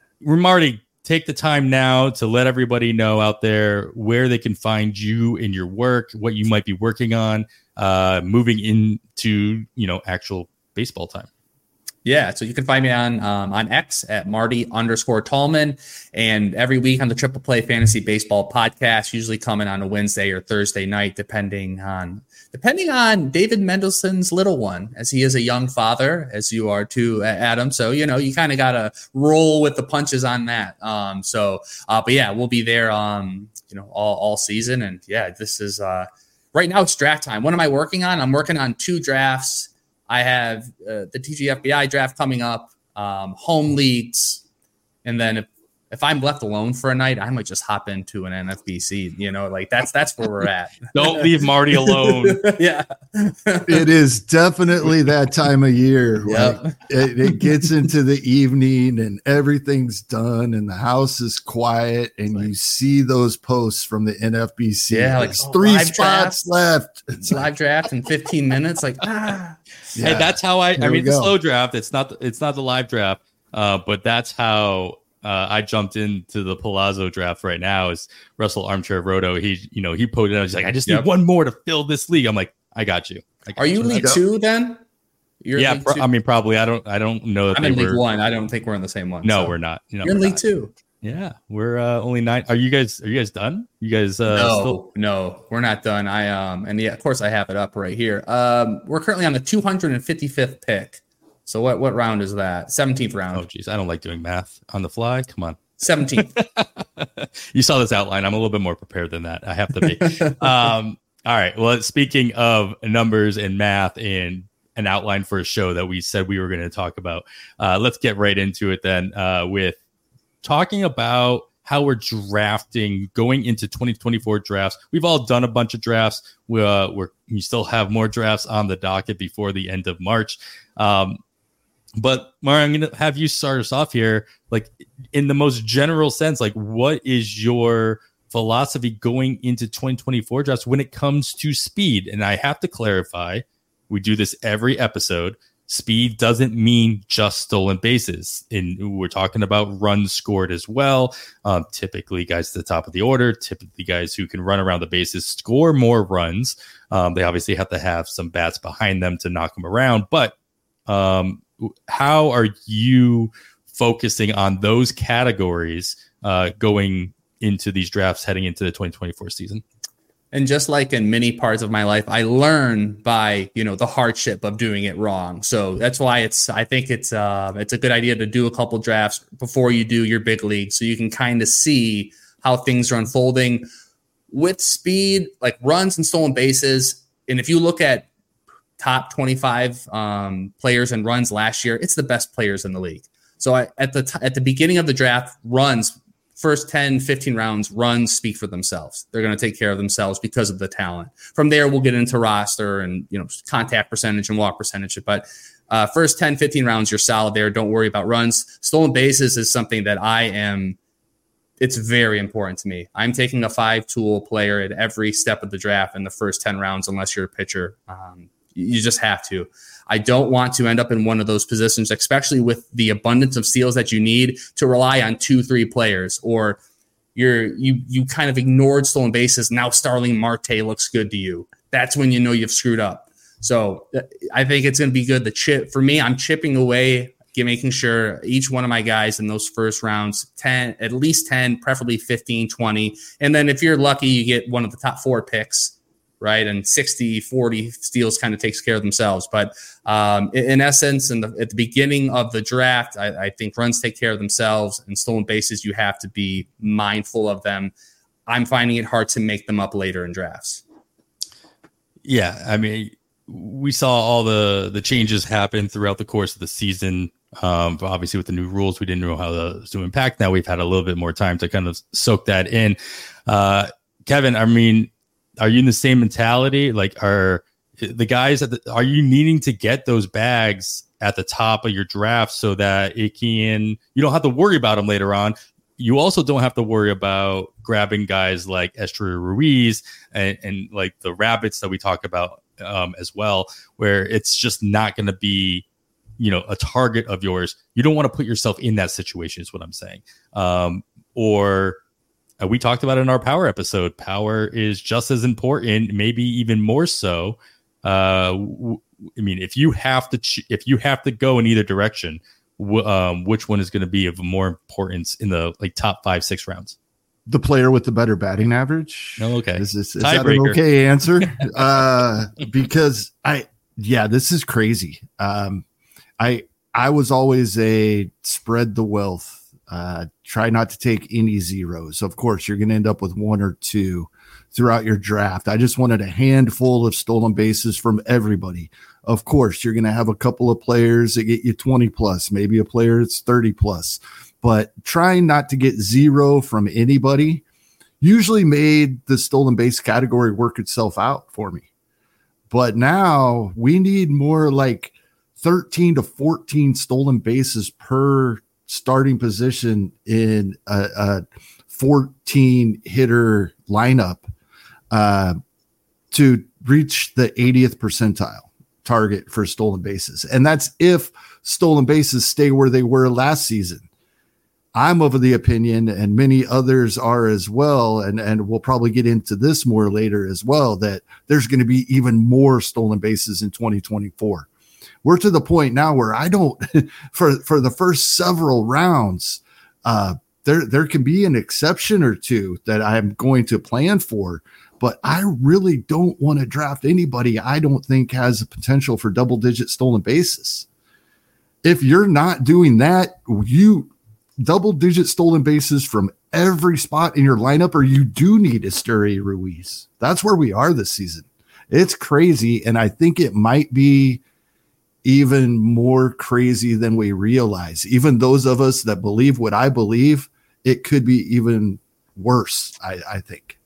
Marty, take the time now to let everybody know out there where they can find you in your work, what you might be working on, uh, moving into, you know, actual baseball time. Yeah, so you can find me on um, on X at Marty underscore Tallman, and every week on the Triple Play Fantasy Baseball podcast, usually coming on a Wednesday or Thursday night, depending on depending on David Mendelssohn's little one, as he is a young father, as you are too, Adam. So you know you kind of got to roll with the punches on that. Um, so, uh, but yeah, we'll be there, um, you know, all all season, and yeah, this is uh, right now it's draft time. What am I working on? I'm working on two drafts. I have uh, the T G F B I draft coming up, um, home leagues, and then if, if I'm left alone for a night, I might just hop into an N F B C. You know, like that's that's where we're at. Don't leave Marty alone. Yeah, it is definitely that time of year. Yep. Like it, it gets into the evening and everything's done and the house is quiet and like, you see those posts from the N F B C. Yeah, like oh, three spots draft, left. It's live like, draft in fifteen minutes. Like ah. Yeah. Hey, that's how I. There I mean, the slow draft. It's not. It's not the live draft. Uh, but that's how uh, I jumped into the Palazzo draft right now. Is Russell Armchair Roto? He, you know, he put it out. He's like, I just yep. need one more to fill this league. I'm like, I got you. I got Are you, you league two then? You're yeah, pro- I mean, probably. I don't. I don't know. I'm in league were, one. I don't think we're in the same one. No, so. we're not. You know, You're in league not. two. Yeah, we're uh, only nine. Are you guys? Are you guys done? You guys? Uh, no, still- no, we're not done. I um, and yeah, of course, I have it up right here. Um, we're currently on the two hundred fifty-fifth pick. So what? What round is that? seventeenth round. Oh, geez, I don't like doing math on the fly. Come on. seventeenth. You saw this outline. I'm a little bit more prepared than that. I have to be. um, all right. Well, speaking of numbers and math and an outline for a show that we said we were going to talk about, uh, let's get right into it then uh, with talking about how we're drafting going into twenty twenty-four drafts. We've all done a bunch of drafts. We, uh, we're, we still have more drafts on the docket before the end of March. Um, but Mara, I'm going to have you start us off here. Like in the most general sense, like what is your philosophy going into twenty twenty-four drafts when it comes to speed? And I have to clarify, we do this every episode. speed doesn't mean just stolen bases. And we're talking about runs scored as well. Um, typically, guys at the top of the order, typically guys who can run around the bases, score more runs. Um, they obviously have to have some bats behind them to knock them around. But um, how are you focusing on those categories uh, going into these drafts heading into the twenty twenty-four season? And just like in many parts of my life, I learn by, you know, the hardship of doing it wrong. So that's why it's, I think it's, uh, it's a good idea to do a couple drafts before you do your big league, so you can kind of see how things are unfolding with speed, like runs and stolen bases. And if you look at top twenty-five um, players and runs last year, it's the best players in the league. So I, at the t- at the beginning of the draft, runs, first ten, fifteen rounds, runs speak for themselves. They're going to take care of themselves because of the talent. From there, we'll get into roster and, you know, contact percentage and walk percentage. But uh, first ten, fifteen rounds, you're solid there. Don't worry about runs. Stolen bases is something that I am, it's very important to me. I'm taking a five-tool player at every step of the draft in the first ten rounds, unless you're a pitcher. Um, you just have to. I don't want to end up in one of those positions, especially with the abundance of steals that you need, to rely on two, three players, or you're you you kind of ignored stolen bases. Now Starling Marte looks good to you. That's when you know you've screwed up. So I think it's going to be good. The chip for me, I'm chipping away, making sure each one of my guys in those first rounds, ten, at least ten, preferably fifteen, twenty. And then if you're lucky, you get one of the top four picks, right? And sixty, forty steals kind of takes care of themselves. But um, in, in essence, in the, at the beginning of the draft, I, I think runs take care of themselves, and stolen bases, you have to be mindful of them. I'm finding it hard to make them up later in drafts. Yeah, I mean, we saw all the, the changes happen throughout the course of the season. Um, but obviously with the new rules, we didn't know how those to impact. Now we've had a little bit more time to kind of soak that in. Uh, Kevin, I mean, are you in the same mentality? Like, are the guys at the, are you needing to get those bags at the top of your draft so that it can, you don't have to worry about them later on. You also don't have to worry about grabbing guys like Esteury Ruiz and, and like the Rabbits that we talk about um, as well, where it's just not going to be, you know, a target of yours. You don't want to put yourself in that situation is what I'm saying. Um, or uh, we talked about it in our power episode. Power is just as important, maybe even more so. Uh, w- I mean, if you have to, ch- if you have to go in either direction, w- um, which one is going to be of more importance in the like top five, six rounds? The player with the better batting average. Oh, okay. Is, this, is that an okay answer? uh, because I, yeah, this is crazy. Um, I I was always a spread the wealth, uh, try not to take any zeros. Of course, you're going to end up with one or two throughout your draft. I just wanted a handful of stolen bases from everybody. Of course, you're going to have a couple of players that get you twenty plus, maybe a player that's thirty plus. But trying not to get zero from anybody usually made the stolen base category work itself out for me. But now we need more like thirteen to fourteen stolen bases per starting position in a, a fourteen hitter lineup uh, to reach the eightieth percentile target for stolen bases. And that's if stolen bases stay where they were last season. I'm of the opinion, and many others are as well, and, and we'll probably get into this more later as well, that there's going to be even more stolen bases in twenty twenty-four. We're to the point now where I don't, for, for the first several rounds, uh, there, there can be an exception or two that I'm going to plan for, but I really don't want to draft anybody I don't think has the potential for double digit stolen bases. If you're not doing that, you double digit stolen bases from every spot in your lineup, or you do need Esteury Ruiz. That's where we are this season. It's crazy. And I think it might be even more crazy than we realize. Even those of us that believe what I believe, it could be even worse, I, I think.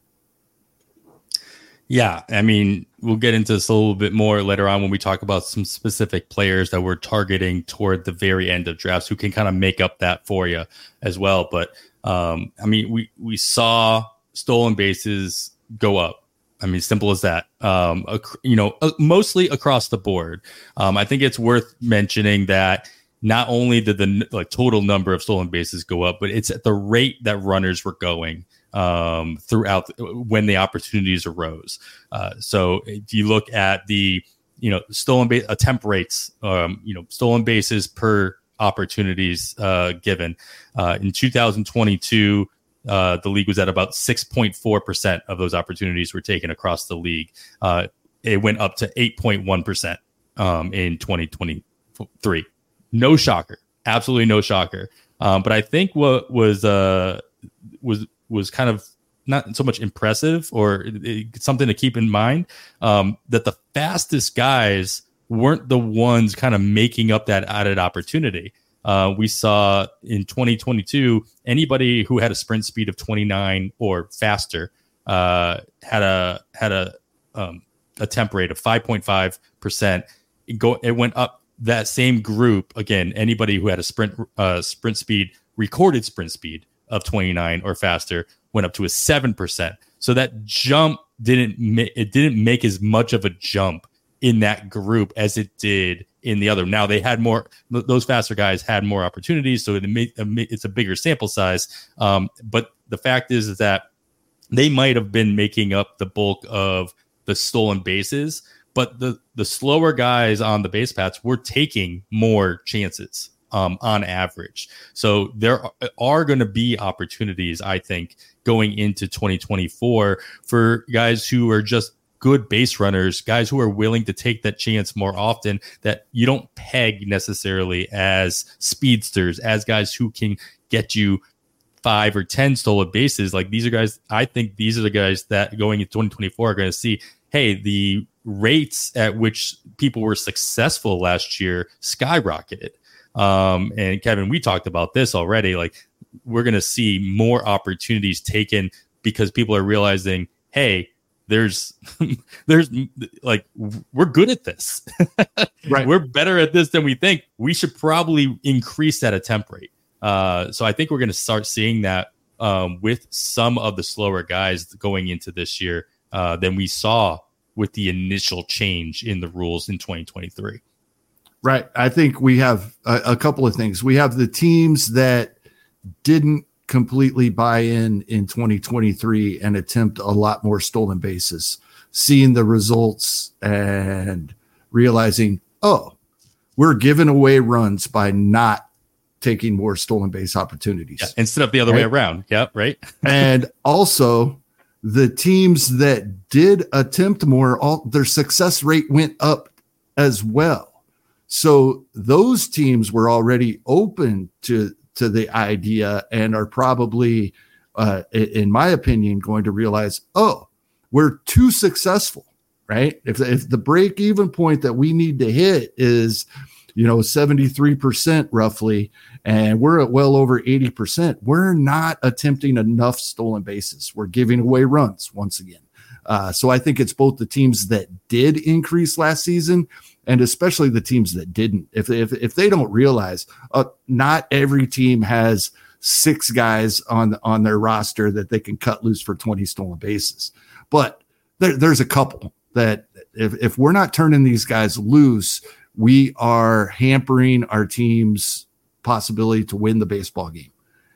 Yeah, I mean, we'll get into this a little bit more later on when we talk about some specific players that we're targeting toward the very end of drafts who can kind of make up that for you as well. But, um, I mean, we, we saw stolen bases go up I mean, simple as that. Um, ac- you know, uh, mostly across the board. Um, I think it's worth mentioning that not only did the like total number of stolen bases go up, but it's at the rate that runners were going um, throughout the, when the opportunities arose. Uh, so if you look at the you know stolen base attempt rates, um, you know stolen bases per opportunities uh, given uh, in two thousand twenty-two. Uh, the league was at about six point four percent of those opportunities were taken across the league. Uh, it went up to eight point one percent um, in twenty twenty-three. No shocker. Absolutely no shocker. Um, but I think what was uh, was was kind of not so much impressive or it, something to keep in mind um, that the fastest guys weren't the ones kind of making up that added opportunity. Uh, we saw in twenty twenty-two, anybody who had a sprint speed of twenty-nine or faster uh, had a had a um, attempt rate of five point five percent. It go it went up that same group again. Anybody who had a sprint uh, sprint speed recorded sprint speed of twenty-nine or faster went up to a seven percent. So that jump didn't ma- it didn't make as much of a jump in that group as it did in the other. Now they had more; those faster guys had more opportunities, so it made, it's a bigger sample size. Um, but the fact is, is that they might have been making up the bulk of the stolen bases, but the the slower guys on the base paths were taking more chances um, on average. So there are, are going to be opportunities, I think, going into twenty twenty-four for guys who are just good base runners, guys who are willing to take that chance more often, that you don't peg necessarily as speedsters, as guys who can get you five or ten stolen bases. Like these are guys, I think these are the guys that going into twenty twenty-four are going to see, hey, the rates at which people were successful last year skyrocketed. Um, and Kevin, we talked about this already. Like we're going to see more opportunities taken because people are realizing, hey, There's, there's like, we're good at this. Right. We're better at this than we think. We should probably increase that attempt rate. Uh, so I think we're going to start seeing that um, with some of the slower guys going into this year uh, than we saw with the initial change in the rules in twenty twenty-three. Right. I think we have a, a couple of things. We have the teams that didn't completely buy in in twenty twenty-three and attempt a lot more stolen bases, seeing the results and realizing, oh, we're giving away runs by not taking more stolen base opportunities. Yeah, instead of the other right? way around. Yeah, right. And also the teams that did attempt more, all their success rate went up as well. So those teams were already open to to the idea and are probably, uh, in my opinion, going to realize, oh, we're too successful, right? If, if the break even point that we need to hit is, you know, seventy-three percent roughly, and we're at well over eighty percent, we're not attempting enough stolen bases. We're giving away runs once again. Uh, so I think it's both the teams that did increase last season and especially the teams that didn't. If if if they don't realize, uh, not every team has six guys on on their roster that they can cut loose for twenty stolen bases, but there, there's a couple that if if we're not turning these guys loose, we are hampering our team's possibility to win the baseball game.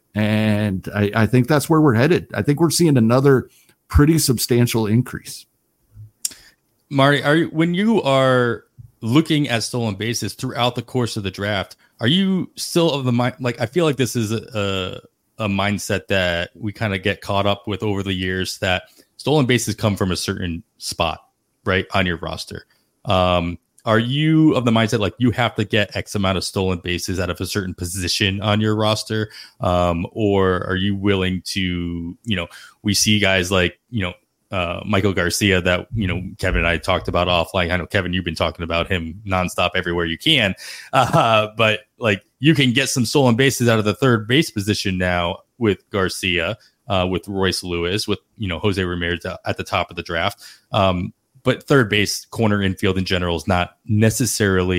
And I, I think that's where we're headed. I think we're seeing another pretty substantial increase. Marty, are you, when you are looking at stolen bases throughout the course of the draft, are you still of the mind? Like, I feel like this is a, a mindset that we kind of get caught up with over the years, that stolen bases come from a certain spot, right, on your roster. Um, are you of the mindset like you have to get X amount of stolen bases out of a certain position on your roster? Um, or are you willing to, you know, we see guys like, you know, uh, Michael Garcia that, you know, Kevin and I talked about offline. I know, Kevin, you've been talking about him nonstop everywhere you can. Uh, but like you can get some stolen bases out of the third base position now with Garcia, uh, with Royce Lewis, with, you know, Jose Ramirez at the top of the draft. Um, But third base, corner, infield in general is not necessarily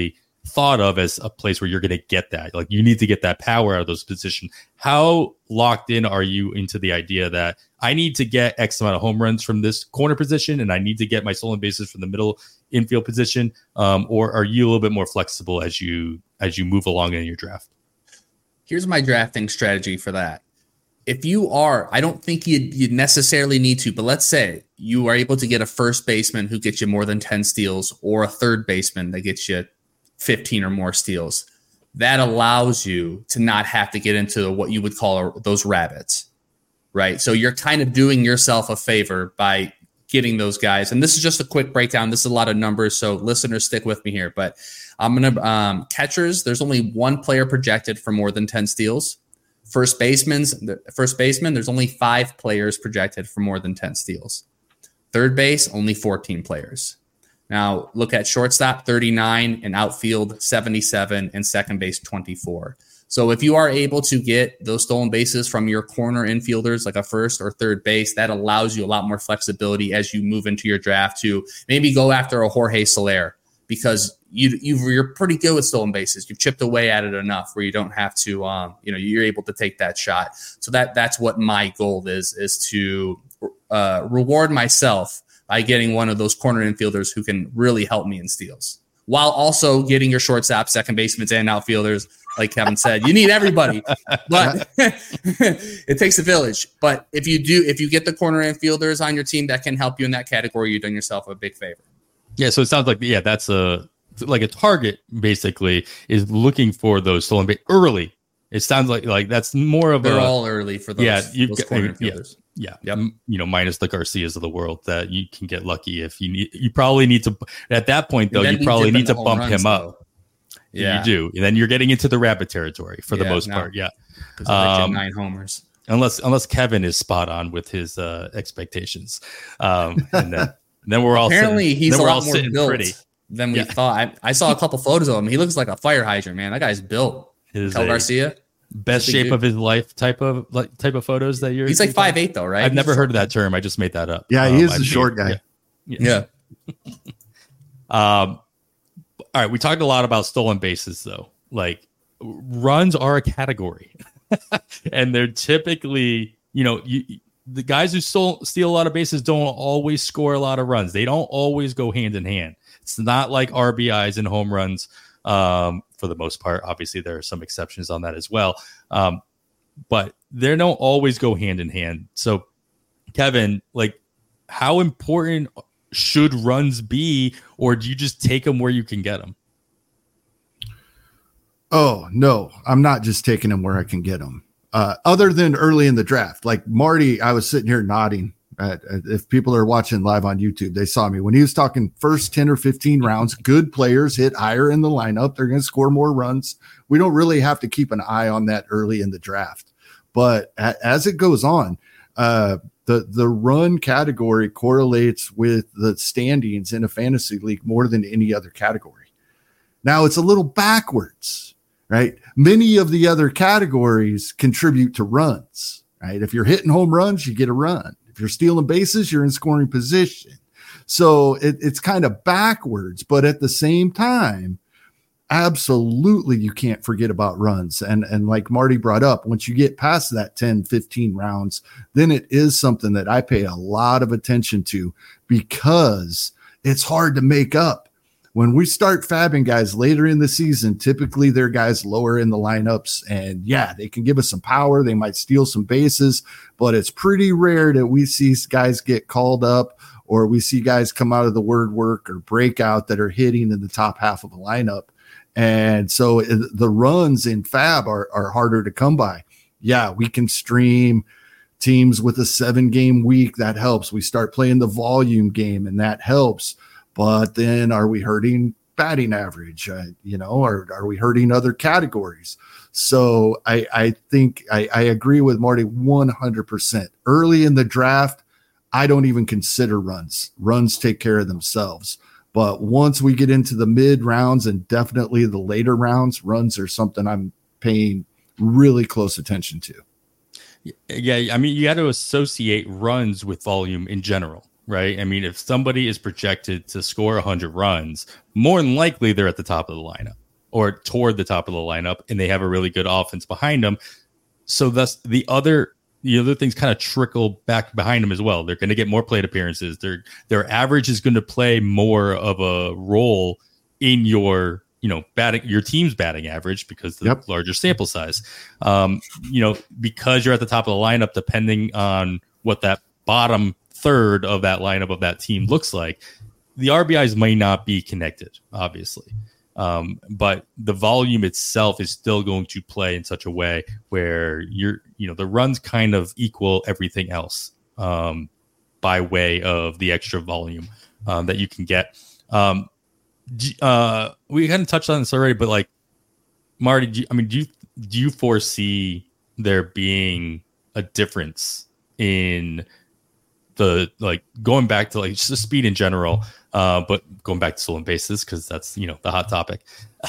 thought of as a place where you're going to get that. Like you need to get that power out of those positions. How locked in are you into the idea that I need to get X amount of home runs from this corner position and I need to get my stolen bases from the middle infield position? Um, or are you a little bit more flexible as you as you move along in your draft? Here's my drafting strategy for that. If you are, I don't think you you necessarily need to, but let's say you are able to get a first baseman who gets you more than ten steals or a third baseman that gets you fifteen or more steals. That allows you to not have to get into what you would call a, those rabbits, right? So you're kind of doing yourself a favor by getting those guys. And this is just a quick breakdown. This is a lot of numbers, so listeners, stick with me here. But I'm going to um, catchers. There's only one player projected for more than ten steals. First baseman's first baseman. There's only five players projected for more than ten steals. Third base, only fourteen players. Now look at shortstop, thirty-nine, and outfield, seventy-seven, and second base, twenty-four. So if you are able to get those stolen bases from your corner infielders, like a first or third base, that allows you a lot more flexibility as you move into your draft to maybe go after a Jorge Soler, because you you've, you're pretty good with stolen bases. You've chipped away at it enough where you don't have to, um, you know, you're able to take that shot. So that that's what my goal is, is to uh, reward myself by getting one of those corner infielders who can really help me in steals, while also getting your shortstop, second basemen, and outfielders. Like Kevin said, you need everybody, but it takes a village. But if you do, if you get the corner infielders on your team that can help you in that category, you're doing yourself a big favor. Yeah. So it sounds like, yeah, that's a, like a target basically is looking for those stolen base early. It sounds like, like that's more of They're a, all early for those, yeah, you, those corner infielders. Yeah. Yeah. Yep. You know, minus the Garcias of the world that you can get lucky if you need, you probably need to, at that point though, you probably need to bump him up. Though. Yeah, you do. And then you're getting into the rabbit territory for yeah, the most no. part. Yeah. Um, nine homers. Unless, unless Kevin is spot on with his uh, expectations. Um, and then, then we're all apparently sitting, he's a we're lot more built pretty. than we yeah. thought. I, I saw a couple photos of him. He looks like a fire hydrant, man. That guy's built. Cal Garcia. Best shape dude. of his life type of like type of photos that you're. He's like five eight though, right? I've never heard of that term. I just made that up. Yeah, he um, is a short guy. Yeah. yeah. um. All right, we talked a lot about stolen bases though. Like runs are a category, and they're typically, you know, you, the guys who stole, steal a lot of bases don't always score a lot of runs. They don't always go hand in hand. It's not like R B Is and home runs. Um, for the most part, obviously there are some exceptions on that as well. Um, but they don't always go hand in hand. So Kevin, like how important should runs be, or do you just take them where you can get them? Oh, no, I'm not just taking them where I can get them. Uh, other than early in the draft, like Marty, I was sitting here nodding. At, at, if people are watching live on YouTube, they saw me when he was talking first ten or fifteen rounds. Good players hit higher in the lineup. They're going to score more runs. We don't really have to keep an eye on that early in the draft. But a, as it goes on, uh, the, the run category correlates with the standings in a fantasy league more than any other category. Now it's a little backwards, right? Many of the other categories contribute to runs, right? If you're hitting home runs, you get a run. If you're stealing bases, you're in scoring position. So it, it's kind of backwards, but at the same time, absolutely you can't forget about runs. And, and like Marty brought up, once you get past that ten, fifteen rounds, then it is something that I pay a lot of attention to because it's hard to make up. When we start fabbing guys later in the season, typically they're guys lower in the lineups, and yeah, they can give us some power. They might steal some bases, but it's pretty rare that we see guys get called up or we see guys come out of the word work or breakout that are hitting in the top half of a lineup. And so the runs in fab are, are harder to come by. Yeah, we can stream teams with a seven game week. That helps. We start playing the volume game and that helps. But then are we hurting batting average? Uh, you know, or are we hurting other categories? So I, I think I, I agree with Marty one hundred percent. Early in the draft, I don't even consider runs. Runs take care of themselves. But once we get into the mid rounds and definitely the later rounds, runs are something I'm paying really close attention to. Yeah, I mean, you got to associate runs with volume in general. Right. I mean, if somebody is projected to score one hundred runs, more than likely they're at the top of the lineup. or toward the top of the lineup, and they have a really good offense behind them. So thus the other the other things kind of trickle back behind them as well. They're going to get more plate appearances. Their their average is going to play more of a role in your you know batting your team's batting average because the yep. larger sample size. Um, you know because you're at the top of the lineup, depending on what that bottom third of that lineup of that team looks like, the R B Is may not be connected, obviously. Um, but the volume itself is still going to play in such a way where you're, you know, the runs kind of equal everything else um, by way of the extra volume um, that you can get. Um, uh, we kind of touched on this already, but like, Marty, do you, I mean, do you do you foresee there being a difference in the like going back to like just the speed in general? Uh, but going back to stolen bases, because that's, you know, the hot topic.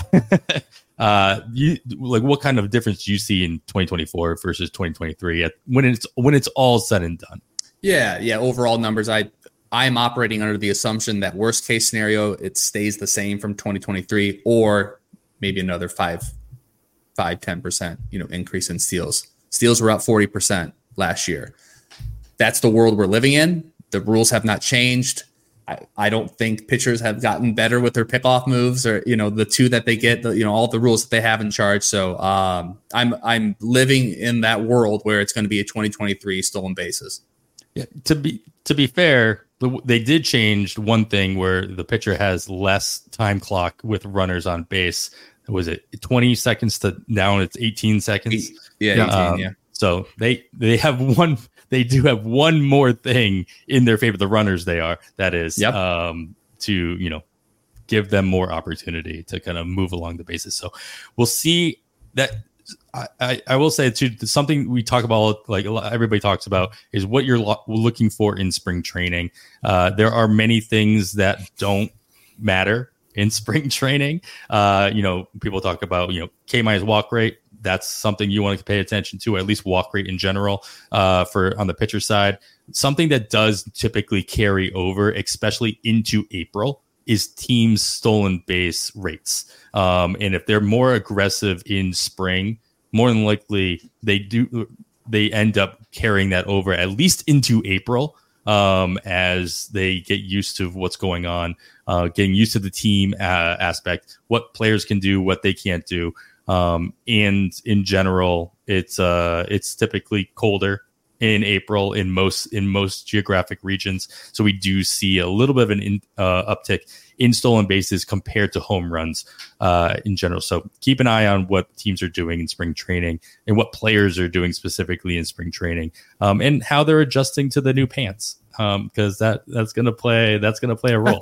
uh, you like what kind of difference do you see in twenty twenty-four versus twenty twenty-three at, when it's when it's all said and done? Yeah, yeah. Overall numbers, I I'm operating under the assumption that worst case scenario, it stays the same from twenty twenty-three, or maybe another five, five, ten percent, you know, increase in steals. Steals were up forty percent last year. That's the world we're living in. The rules have not changed. I, I don't think pitchers have gotten better with their pickoff moves, or, you know, the two that they get, the, you know, all the rules that they have in charge. So um, I'm I'm living in that world where it's going to be a twenty twenty-three stolen bases. Yeah, to be to be fair, they did change one thing where the pitcher has less time clock with runners on base. Was it twenty seconds to now it's eighteen seconds? Yeah, eighteen, um, yeah. So they they have one. They do have one more thing in their favor. The runners, they are that is yep. um, to you know give them more opportunity to kind of move along the bases. So we'll see that. I, I, I will say too, something we talk about, like a lot, everybody talks about, is what you're lo- looking for in spring training. Uh, there are many things that don't matter in spring training. Uh, you know, people talk about, you know, K minus walk rate. That's something you want to pay attention to, or at least walk rate in general uh, for on the pitcher side. Something that does typically carry over, especially into April, is teams' stolen base rates. Um, and if they're more aggressive in spring, more than likely they do they end up carrying that over at least into April um, as they get used to what's going on, uh, getting used to the team uh, aspect, what players can do, what they can't do. Um, and in general, it's uh, it's typically colder in April in most in most geographic regions. So we do see a little bit of an in, uh, uptick in stolen bases compared to home runs uh, in general. So keep an eye on what teams are doing in spring training and what players are doing specifically in spring training, um, and how they're adjusting to the new pants, because um, that that's gonna play that's gonna play a role.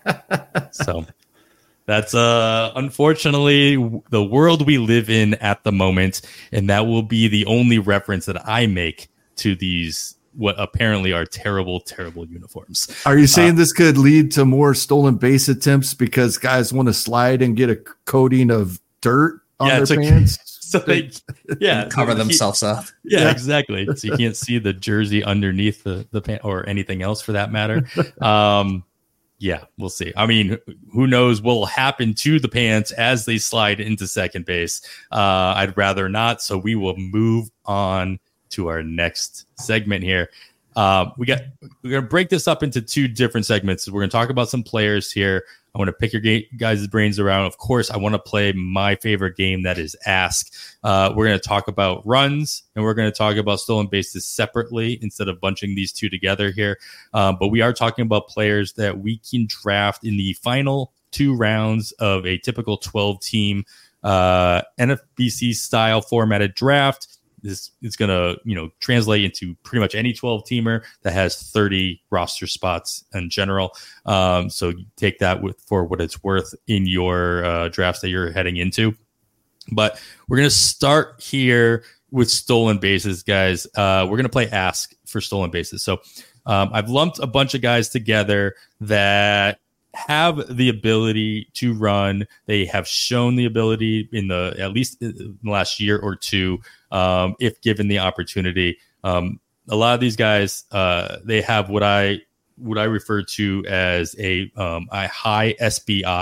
So. That's uh, unfortunately the world we live in at the moment, and that will be the only reference that I make to these what apparently are terrible, terrible uniforms. Are you saying uh, this could lead to more stolen base attempts because guys want to slide and get a coating of dirt on yeah, their so, pants? So they, yeah, cover so themselves he, up. Yeah, yeah, exactly. So you can't see the jersey underneath the the pant or anything else for that matter. Um, Yeah, we'll see. I mean, who knows what will happen to the pants as they slide into second base. Uh, I'd rather not. So we will move on to our next segment here. Uh, we got we're gonna break this up into two different segments. We're gonna talk about some players here. I want to pick your ga- guys' brains around. Of course, I want to play my favorite game, that is Ask. Uh, we're going to talk about runs, and we're going to talk about stolen bases separately instead of bunching these two together here. Um, but we are talking about players that we can draft in the final two rounds of a typical twelve-team uh, N F B C-style formatted draft. This is going to, you know, translate into pretty much any twelve-teamer that has thirty roster spots in general. Um, so you take that with for what it's worth in your uh, drafts that you're heading into. But we're going to start here with stolen bases, guys. Uh, we're going to play Ask for stolen bases. So um, I've lumped a bunch of guys together that have the ability to run. They have shown the ability in the at least in the last year or two, um, if given the opportunity. Um, a lot of these guys, uh, they have what I what I refer to as a um, a high S B I,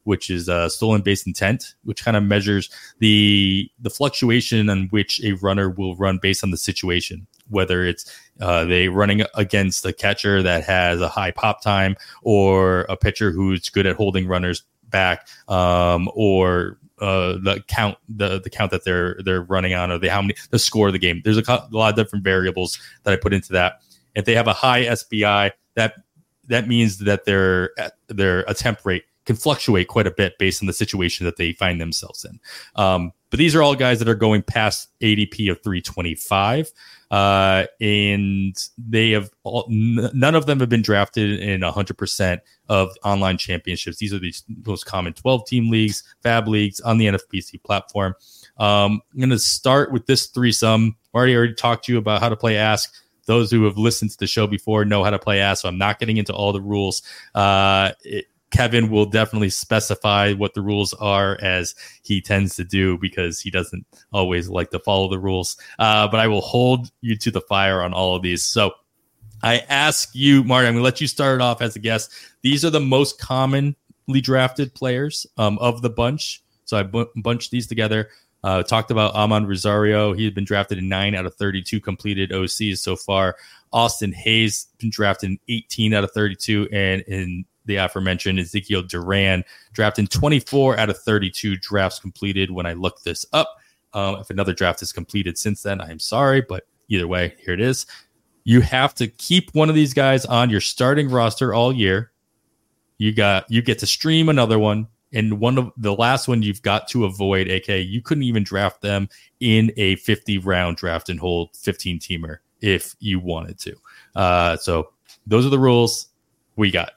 which is uh, stolen base intent, which kind of measures the the fluctuation on which a runner will run based on the situation, whether it's uh, they running against a catcher that has a high pop time, or a pitcher who's good at holding runners back, um, or uh, the count the the count that they're they're running on, or the how many the score of the game. There's a, co- a lot of different variables that I put into that. If they have a high S B I, that that means that their their attempt rate can fluctuate quite a bit based on the situation that they find themselves in. Um, but these are all guys that are going past A D P of three twenty-five, uh, and they have all, n- none of them have been drafted in one hundred percent of online championships. These are the most common twelve team leagues, Fab leagues on the N F B C platform. Um, I'm going to start with this threesome. Marty already talked to you about how to play Ask. Those who have listened to the show before know how to play Ask, so I'm not getting into all the rules. Uh, it, Kevin will definitely specify what the rules are, as he tends to do, because he doesn't always like to follow the rules. Uh, but I will hold you to the fire on all of these. So I ask you, Marty, I'm going to let you start it off as a guest. These are the most commonly drafted players um, of the bunch. So I bu- bunched these together. Uh, talked about Amed Rosario. He had been drafted in nine out of thirty-two completed O Cs so far. Austin Hayes been drafted in eighteen out of thirty-two, and in the aforementioned Ezekiel Duran drafted in twenty-four out of thirty-two drafts completed when I looked this up. Um, if another draft is completed since then, I'm sorry, but either way, here it is. You have to keep one of these guys on your starting roster all year. You got you get to stream another one. And one of the last one you've got to avoid, A K A you couldn't even draft them in a fifty round draft and hold fifteen teamer if you wanted to. Uh, so those are the rules we got.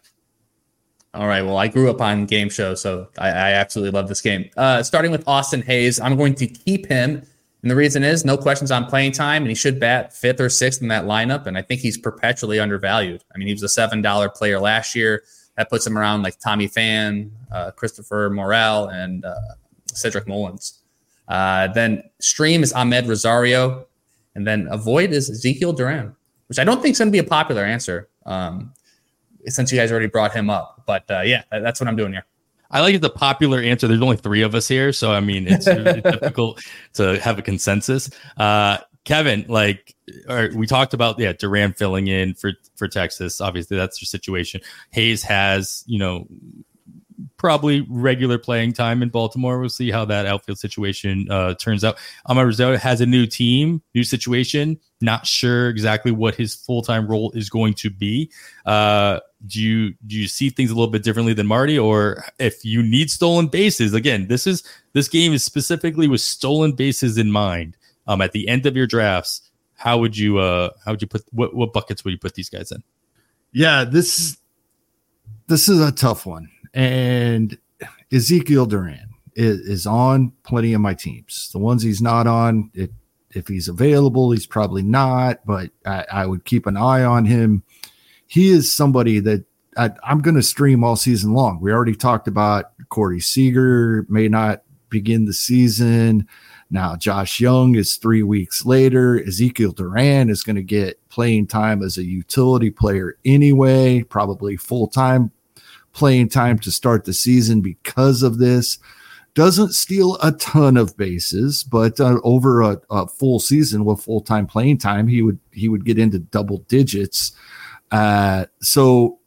All right. Well, I grew up on game shows, so I, I absolutely love this game. Uh, starting with Austin Hayes, I'm going to keep him. And the reason is no questions on playing time, and he should bat fifth or sixth in that lineup. And I think he's perpetually undervalued. I mean, he was a seven dollar player last year. That puts him around like Tommy Pham, uh, Christopher Morel, and uh, Cedric Mullins. Uh, then stream is Amed Rosario. And then avoid is Ezekiel Duran, which I don't think is going to be a popular answer um, since you guys already brought him up. But uh, yeah, that's what I'm doing here. I like the popular answer. There's only three of us here, so I mean, it's really difficult to have a consensus. Uh, Kevin, like, or we talked about, yeah, Duran filling in for, for Texas. Obviously, that's your situation. Hayes has, you know, probably regular playing time in Baltimore. We'll see how that outfield situation uh, turns out. Amed Rosario has a new team, new situation. Not sure exactly what his full-time role is going to be. Uh, do you do you see things a little bit differently than Marty? Or if you need stolen bases, again, this is this game is specifically with stolen bases in mind. Um, at the end of your drafts, how would you uh how would you put what what buckets would you put these guys in? Yeah, this this is a tough one. And Ezekiel Duran is, is on plenty of my teams. The ones he's not on, it, if he's available, he's probably not, but I, I would keep an eye on him. He is somebody that I, I'm going to stream all season long. We already talked about Corey Seager may not begin the season. Now, Josh Young is three weeks later. Ezekiel Duran is going to get playing time as a utility player anyway, probably full-time playing time to start the season because of this. Doesn't steal a ton of bases, but uh, over a, a full season with full-time playing time, he would he would get into double digits. Uh, so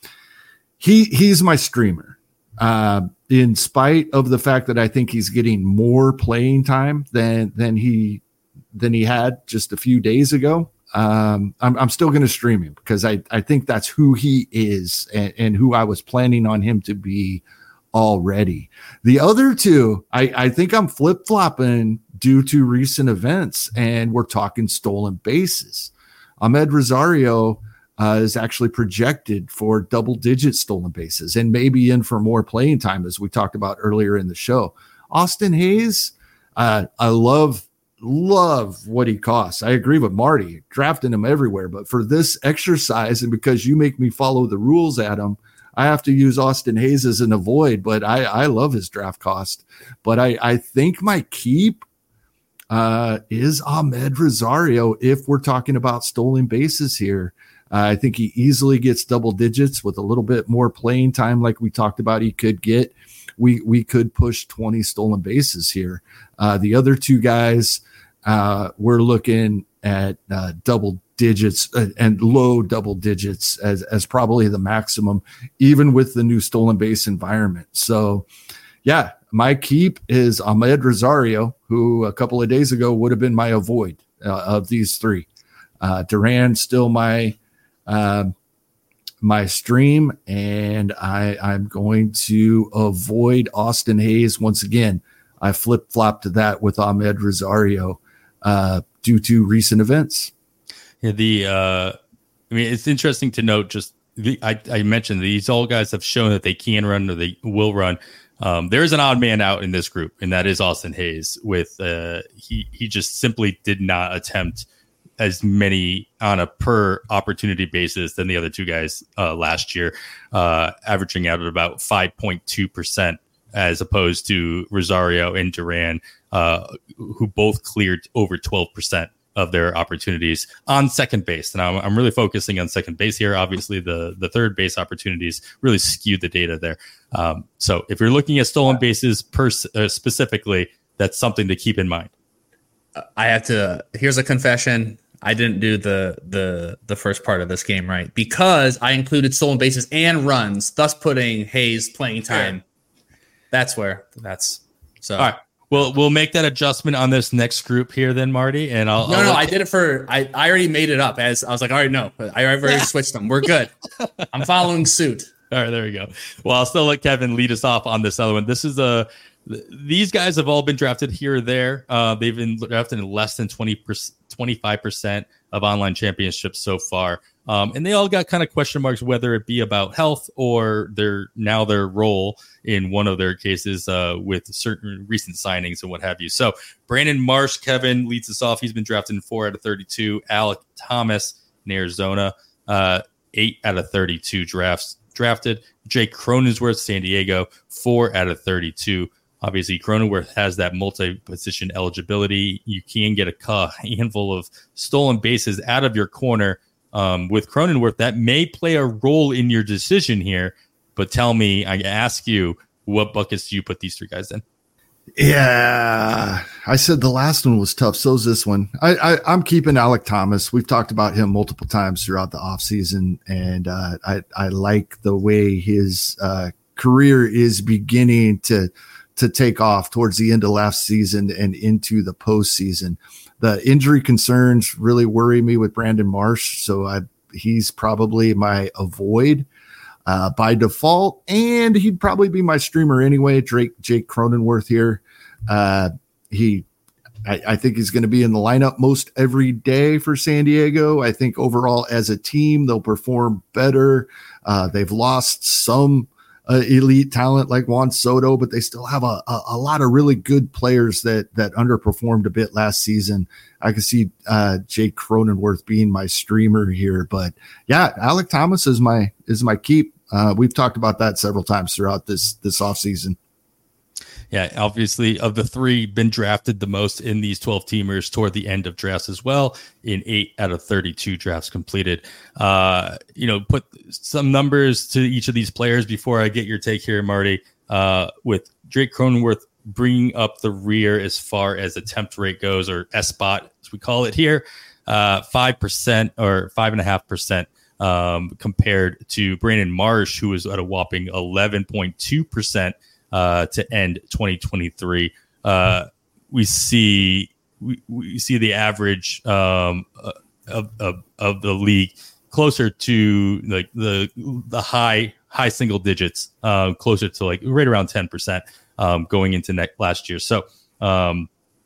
he he's my streamer. Uh, in spite of the fact that I think he's getting more playing time than than he than he had just a few days ago. Um, I'm, I'm still going to stream him because I, I think that's who he is and, and who I was planning on him to be already. The other two, I, I think I'm flip flopping due to recent events, and we're talking stolen bases. Amed Rosario uh, is actually projected for double digit stolen bases and maybe in for more playing time, as we talked about earlier in the show. Austin Hayes, uh, I love Love what he costs. I agree with Marty, drafting him everywhere. But for this exercise, and because you make me follow the rules, Adam, I have to use Austin Hayes as an avoid. But I, I love his draft cost. But I, I think my keep uh, is Amed Rosario if we're talking about stolen bases here. Uh, I think he easily gets double digits with a little bit more playing time, like we talked about. He could get. We we could push twenty stolen bases here. Uh, the other two guys, uh, we're looking at uh, double digits uh, and low double digits as as probably the maximum, even with the new stolen base environment. So, yeah, my keep is Ahmed Rosario, who a couple of days ago would have been my avoid uh, of these three. Uh, Duran still my. Uh, my stream, and I, I'm going to avoid Austin Hayes once again. I flip-flopped to that with Ahmed Rosario uh, due to recent events. Yeah, the uh, I mean, it's interesting to note. Just the, I, I mentioned these all guys have shown that they can run or they will run. Um, there is an odd man out in this group, and that is Austin Hayes. With uh, he he just simply did not attempt as many on a per opportunity basis than the other two guys uh, last year, uh, averaging out at about five point two percent as opposed to Rosario and Duran, uh, who both cleared over twelve percent of their opportunities on second base. And I'm, I'm really focusing on second base here. Obviously, the, the third base opportunities really skewed the data there. Um, so if you're looking at stolen bases per, uh, specifically, that's something to keep in mind. I have to, here's a confession. I didn't do the the the first part of this game right because I included stolen bases and runs, thus putting Hayes playing time. That's where that's so. All right, we'll we'll make that adjustment on this next group here, then, Marty. And I'll no I'll no let I did it for I I already made it up as I was like, all right, no, I already switched them. We're good. I'm following suit. All right, there we go. Well, I'll still let Kevin lead us off on this other one. This is a. These guys have all been drafted here or there. Uh, they've been drafted in less than twenty percent, twenty-five percent of online championships so far. Um, and they all got kind of question marks, whether it be about health or their now their role in one of their cases uh, with certain recent signings and what have you. So Brandon Marsh, Kevin leads us off. He's been drafted in four out of thirty-two. Alek Thomas in Arizona, uh, eight out of thirty-two drafts drafted. Jake Cronenworth, San Diego, four out of thirty-two. Obviously, Cronenworth has that multi-position eligibility. You can get a handful of stolen bases out of your corner. Um, with Cronenworth, that may play a role in your decision here. But tell me, I ask you, what buckets do you put these three guys in? Yeah, I said the last one was tough. So is this one. I, I, I'm keeping Alek Thomas. We've talked about him multiple times throughout the offseason, and uh, I, I like the way his uh, career is beginning to to take off towards the end of last season and into the postseason. The injury concerns really worry me with Brandon Marsh, so I, he's probably my avoid uh, by default, and he'd probably be my streamer anyway. Drake Jake Cronenworth here. Uh, he, I, I think he's going to be in the lineup most every day for San Diego. I think overall as a team they'll perform better. Uh, they've lost some Uh, elite talent like Juan Soto, but they still have a, a, a lot of really good players that that underperformed a bit last season. I can see uh, Jake Cronenworth being my streamer here, but yeah, Alek Thomas is my is my keep. Uh, we've talked about that several times throughout this this offseason. Yeah, obviously, of the three, been drafted the most in these twelve teamers toward the end of drafts as well, in eight out of thirty-two drafts completed. Uh, you know, put some numbers to each of these players before I get your take here, Marty. Uh, with Drake Cronenworth bringing up the rear as far as attempt rate goes, or S B O T, as we call it here, uh, five percent or five point five percent um, compared to Brandon Marsh, who was at a whopping eleven point two percent. Uh, to end twenty twenty-three, uh, we see we, we see the average um, of, of of the league closer to like the the high high single digits, uh, closer to like right around ten percent um, going into next last year. So, um,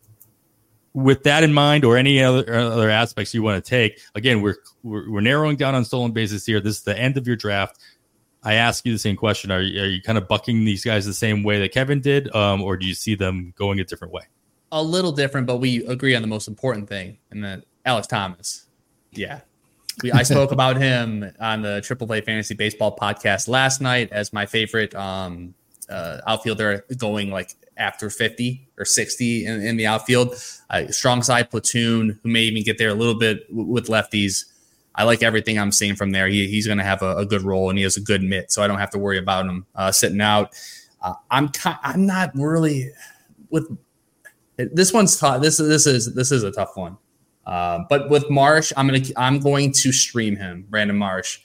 with that in mind, or any other other aspects you want to take, again, we're, we're we're narrowing down on stolen bases here. This is the end of your draft. I ask you the same question. Are you, are you kind of bucking these guys the same way that Kevin did, um, or do you see them going a different way? A little different, but we agree on the most important thing, and that Alek Thomas. Yeah. We, I spoke about him on the Triple Play Fantasy Baseball podcast last night as my favorite um, uh, outfielder going like after fifty or sixty in, in the outfield. Uh, strong side platoon who may even get there a little bit w- with lefties. I like everything I'm seeing from there. He, he's going to have a, a good role, and he has a good mitt, so I don't have to worry about him uh, sitting out. Uh, I'm I'm not really with this one's tough. This this is this is a tough one. Uh, but with Marsh, I'm gonna I'm going to stream him, Brandon Marsh,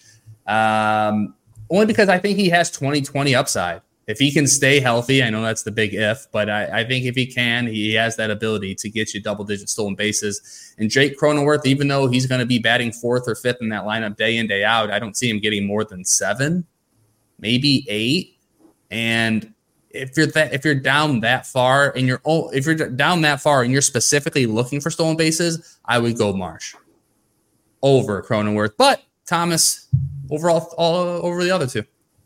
um, only because I think he has twenty twenty upside. If he can stay healthy, I know that's the big if, but I, I think if he can, he has that ability to get you double-digit stolen bases. And Jake Cronenworth, even though he's going to be batting fourth or fifth in that lineup day in, day out, I don't see him getting more than seven, maybe eight. And if you're that, if you're down that far, and you're if you're down that far, and you're specifically looking for stolen bases, I would go Marsh over Cronenworth, but Thomas overall all over the other two.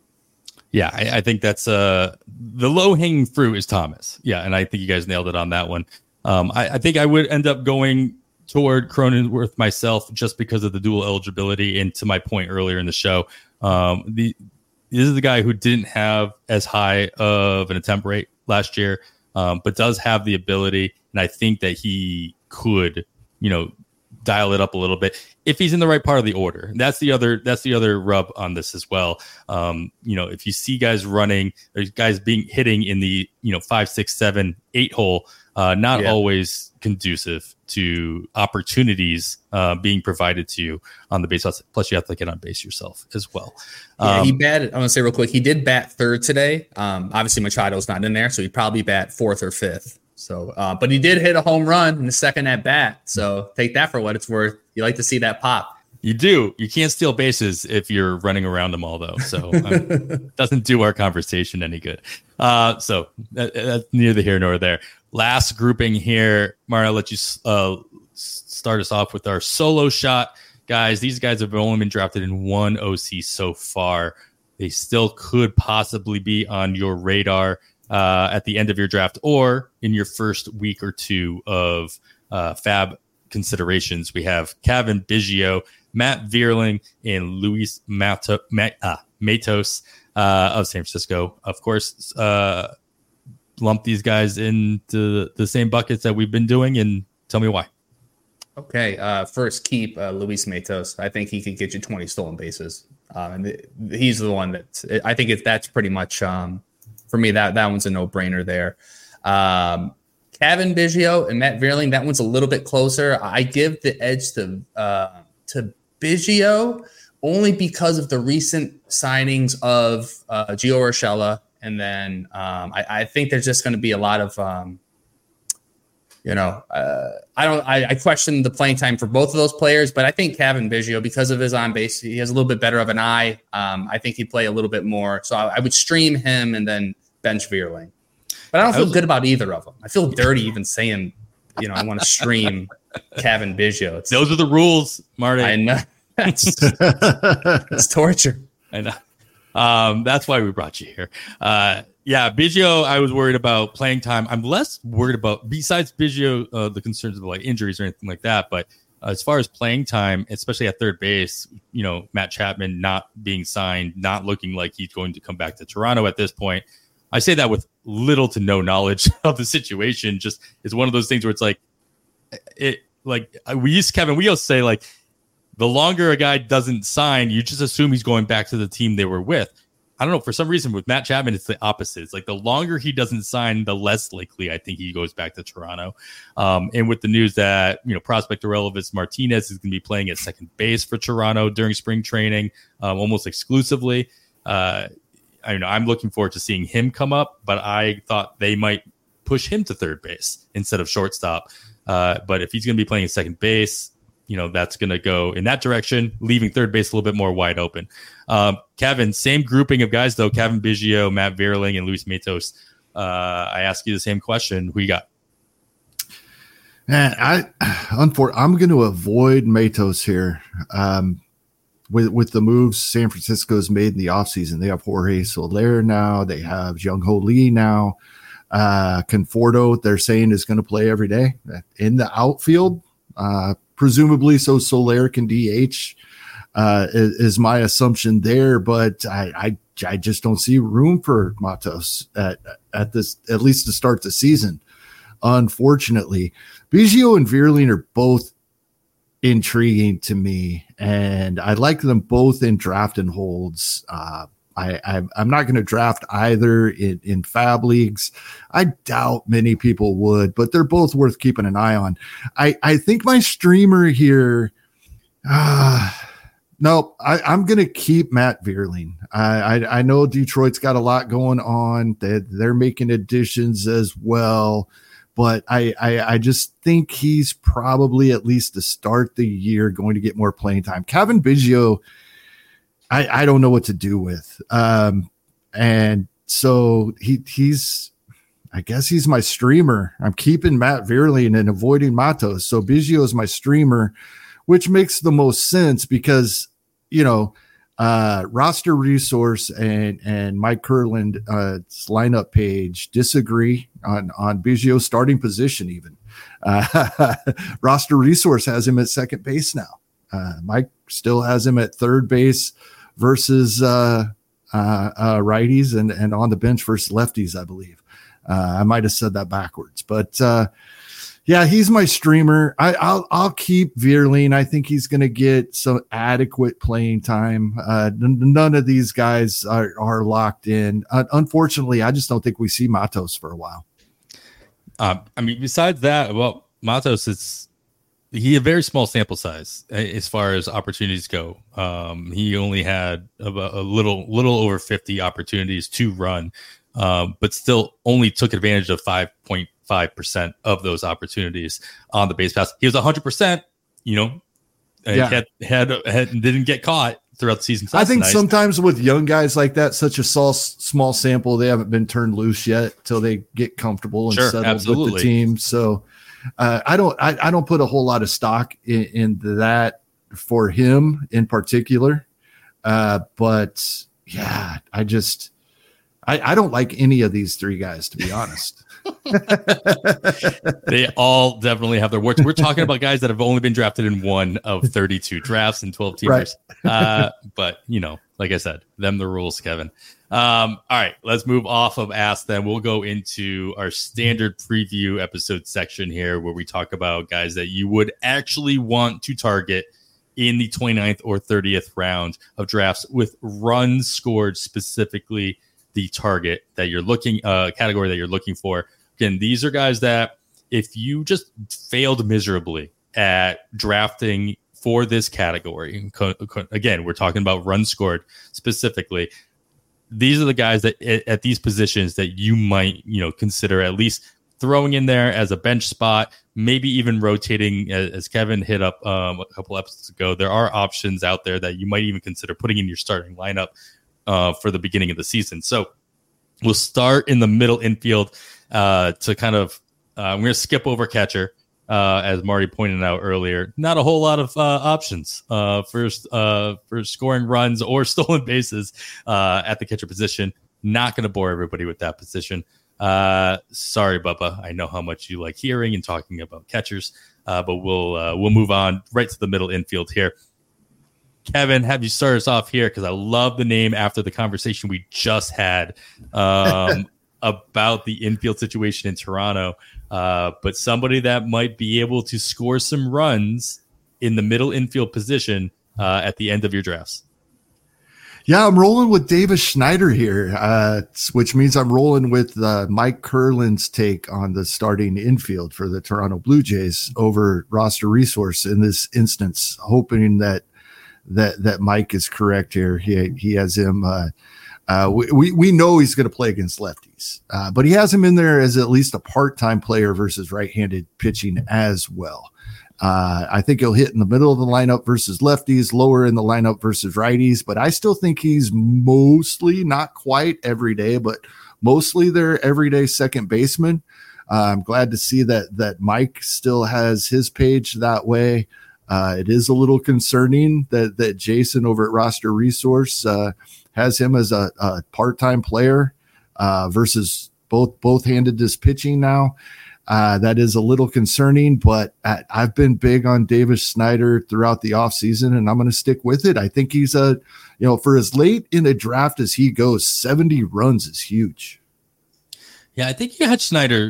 Yeah, I, I think that's uh, the low-hanging fruit is Thomas. Yeah, and I think you guys nailed it on that one. Um, I, I think I would end up going toward Cronenworth myself just because of the dual eligibility. And to my point earlier in the show, um, the this is the guy who didn't have as high of an attempt rate last year, um, but does have the ability. And I think that he could, you know, dial it up a little bit if he's in the right part of the order. That's the other that's the other rub on this as well. Um, you know, if you see guys running, there's guys being hitting in the, you know, five, six, seven, eight hole, uh, not yeah. always conducive to opportunities uh, being provided to you on the base. Plus, you have to get on base yourself as well. Yeah, um, he batted. I want to say real quick, he did bat third today. Um, obviously, Machado's not in there, so he'd probably bat fourth or fifth. So, uh, but he did hit a home run in the second at bat. So take that for what it's worth. You like to see that pop. You do. You can't steal bases if you're running around them all, though. So um, doesn't do our conversation any good. Uh, so that, that's neither here nor there. Last grouping here, Mario, I'll let you uh, start us off with our solo shot. Guys, these guys have only been drafted in one O C so far. They still could possibly be on your radar Uh, at the end of your draft or in your first week or two of uh, Fab considerations. We have Cavan Biggio, Matt Vierling, and Luis Mato, Mat, uh, Matos uh, of San Francisco. Of course, uh, lump these guys into the same buckets that we've been doing, and tell me why. Okay, uh, first keep uh, Luis Matos. I think he could get you twenty stolen bases. Uh, and th- he's the one that I think it, that's pretty much um, – for me, that, that one's a no-brainer there. Um, Cavan Biggio and Matt Vierling, that one's a little bit closer. I give the edge to uh, to Biggio only because of the recent signings of uh, Gio Urshela. And then um, I, I think there's just going to be a lot of, um, you know, uh, I don't. I, I question the playing time for both of those players, but I think Cavan Biggio, because of his on base, he has a little bit better of an eye. Um, I think he'd play a little bit more. So I, I would stream him and then bench Vierling. But I don't feel good about either of them. I feel dirty even saying, you know, I want to stream Cavan Biggio. It's, Those are the rules, Marty. I know. It's, it's torture. I know. Um, that's why we brought you here. Uh, yeah, Biggio, I was worried about playing time. I'm less worried about, besides Biggio, uh, the concerns of like injuries or anything like that. But uh, as far as playing time, especially at third base, you know, Matt Chapman not being signed, not looking like he's going to come back to Toronto at this point. I say that with little to no knowledge of the situation. Just it's one of those things where it's like, it like we used Kevin. We also say like, the longer a guy doesn't sign, you just assume he's going back to the team they were with. I don't know. For some reason, with Matt Chapman, it's the opposite. It's like the longer he doesn't sign, the less likely I think he goes back to Toronto. Um, and with the news that, you know, prospect Aurelvis Martinez is going to be playing at second base for Toronto during spring training, um, almost exclusively. Uh, I know I'm looking forward to seeing him come up, but I thought they might push him to third base instead of shortstop. Uh, but if he's going to be playing at second base, you know, that's going to go in that direction, leaving third base a little bit more wide open. Um, Kevin, same grouping of guys, though. Cavan Biggio, Matt Vierling, and Luis Matos. Uh, I ask you the same question. Who you got? Man, I, unfortunately, I'm going to avoid Matos here. Um, with with the moves San Francisco's made in the offseason, they have Jorge Soler now. They have Jung-Ho Lee now. Uh, Conforto, they're saying, is going to play every day in the outfield. Uh, presumably so Soler can D H uh, is, is my assumption there, but I, I I just don't see room for Matos at at this, at least to start the season. Unfortunately, Biggio and Vierling are both intriguing to me, and I like them both in draft and holds. Uh, I, I, I'm not going to draft either in, in fab leagues. I doubt many people would, but they're both worth keeping an eye on. I, I think my streamer here, uh, no, I, I'm going to keep Matt Vierling. I, I, I know Detroit's got a lot going on. They, they're making additions as well, but I, I, I just think he's probably, at least to start the year, going to get more playing time. Kevin Biggio, I, I don't know what to do with. Um, and so he he's, I guess he's my streamer. I'm keeping Matt Vierling and avoiding Matos. So Biggio is my streamer, which makes the most sense because, you know, uh, Roster Resource and, and Mike Kurland's uh, lineup page disagree on, on Biggio's starting position even. Uh, Roster Resource has him at second base now. Uh, Mike still has him at third base versus uh, uh, uh, righties and, and on the bench versus lefties, I believe. Uh, I might have said that backwards, but uh, yeah, he's my streamer. I, I'll I'll keep Vierling. I think he's going to get some adequate playing time. Uh, n- none of these guys are, are locked in. Uh, unfortunately, I just don't think we see Matos for a while. Um, I mean, besides that, well, Matos is he a very small sample size as far as opportunities go. Um, he only had a, a little little over fifty opportunities to run, um, but still only took advantage of five point five percent of those opportunities on the base pass. He was one hundred percent, you know, yeah. had, had, had didn't get caught throughout the season. So I think nice. Sometimes with young guys like that, such a small, small sample, they haven't been turned loose yet till they get comfortable and sure, settled absolutely. with the team. So uh, I don't, I, I don't put a whole lot of stock in, in that for him in particular. Uh, but yeah, I just, I, I don't like any of these three guys, to be honest. They all definitely have their works. We're talking about guys that have only been drafted in one of thirty-two drafts and twelve teamers. Right. uh, but, you know, like I said, them the rules, Kevin. Um, all right, let's move off of Ask Then. We'll go into our standard preview episode section here where we talk about guys that you would actually want to target in the twenty-ninth or thirtieth round of drafts with runs scored, specifically the target that you're looking, uh, category that you're looking for. Again, these are guys that if you just failed miserably at drafting for this category, co- co- again, we're talking about runs scored specifically. These are the guys that at, at these positions that you might, you know, consider at least throwing in there as a bench spot, maybe even rotating, as, as Kevin hit up um, a couple episodes ago. There are options out there that you might even consider putting in your starting lineup Uh, for the beginning of the season. So we'll start in the middle infield uh, to kind of, uh, I'm going to skip over catcher, uh, as Marty pointed out earlier. Not a whole lot of uh, options uh, for, uh, for scoring runs or stolen bases uh, at the catcher position. Not going to bore everybody with that position. Uh, sorry, Bubba. I know how much you like hearing and talking about catchers, uh, but we'll uh, we'll move on right to the middle infield here. Kevin, have you start us off here? Because I love the name after the conversation we just had um, about the infield situation in Toronto. Uh, but somebody that might be able to score some runs in the middle infield position uh, at the end of your drafts. Yeah, I'm rolling with Davis Schneider here, uh, which means I'm rolling with uh, Mike Kurland's take on the starting infield for the Toronto Blue Jays over Roster Resource in this instance, hoping that that that Mike is correct here. He he has him. Uh, uh, we we know he's going to play against lefties, uh, but he has him in there as at least a part-time player versus right-handed pitching as well. Uh, I think he'll hit in the middle of the lineup versus lefties, lower in the lineup versus righties, but I still think he's mostly, not quite every day, but mostly their everyday second baseman. Uh, I'm glad to see that that Mike still has his page that way. Uh, it is a little concerning that that Jason over at Roster Resource uh, has him as a, a part-time player uh, versus both both-handed this pitching now. Uh, that is a little concerning, but I, I've been big on Davis Schneider throughout the offseason, and I'm going to stick with it. I think he's a, you know, for as late in the draft as he goes, seventy runs is huge. Yeah, I think you had Schneider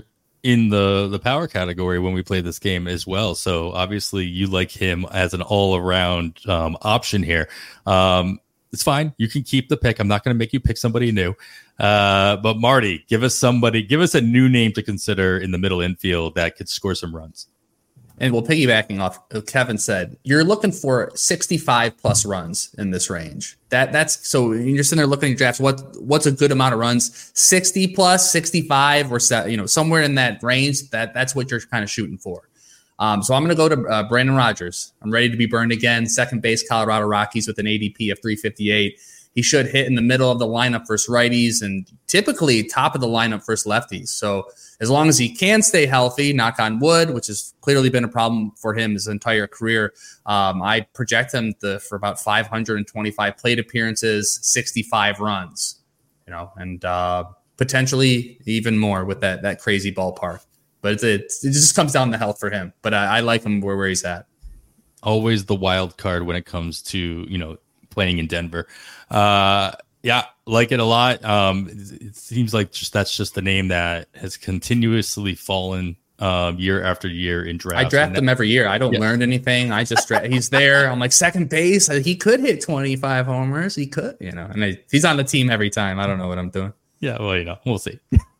in the the power category when we play this game as well. So obviously you like him as an all around um, option here. Um, it's fine. You can keep the pick. I'm not going to make you pick somebody new. Uh, but Marty, give us somebody, give us a new name to consider in the middle infield that could score some runs. And we'll piggybacking off what Kevin said, you're looking for sixty-five plus runs in this range. That that's so you're sitting there looking at your drafts. What what's a good amount of runs? sixty plus, sixty-five, or you know somewhere in that range. That that's what you're kind of shooting for. Um, so I'm going to go to uh, Brandon Rogers. I'm ready to be burned again. Second base, Colorado Rockies with an A D P of three fifty-eight. He should hit in the middle of the lineup versus righties and typically top of the lineup versus lefties. So as long as he can stay healthy, knock on wood, which has clearly been a problem for him his entire career, um, I project him to, for about five hundred twenty-five plate appearances, sixty-five runs, you know, and uh, potentially even more with that that crazy ballpark. But it, it just comes down to health for him. But I, I like him where, where he's at. Always the wild card when it comes to, you know, playing in Denver. Uh, yeah, like it a lot. Um, it, it seems like just that's just the name that has continuously fallen um, year after year in drafts. I draft him every year. I don't yeah. learn anything. I just dra- he's there. I'm like second base. He could hit twenty-five homers. He could, you know, and I, he's on the team every time. I don't know what I'm doing. Yeah, well, you know, we'll see.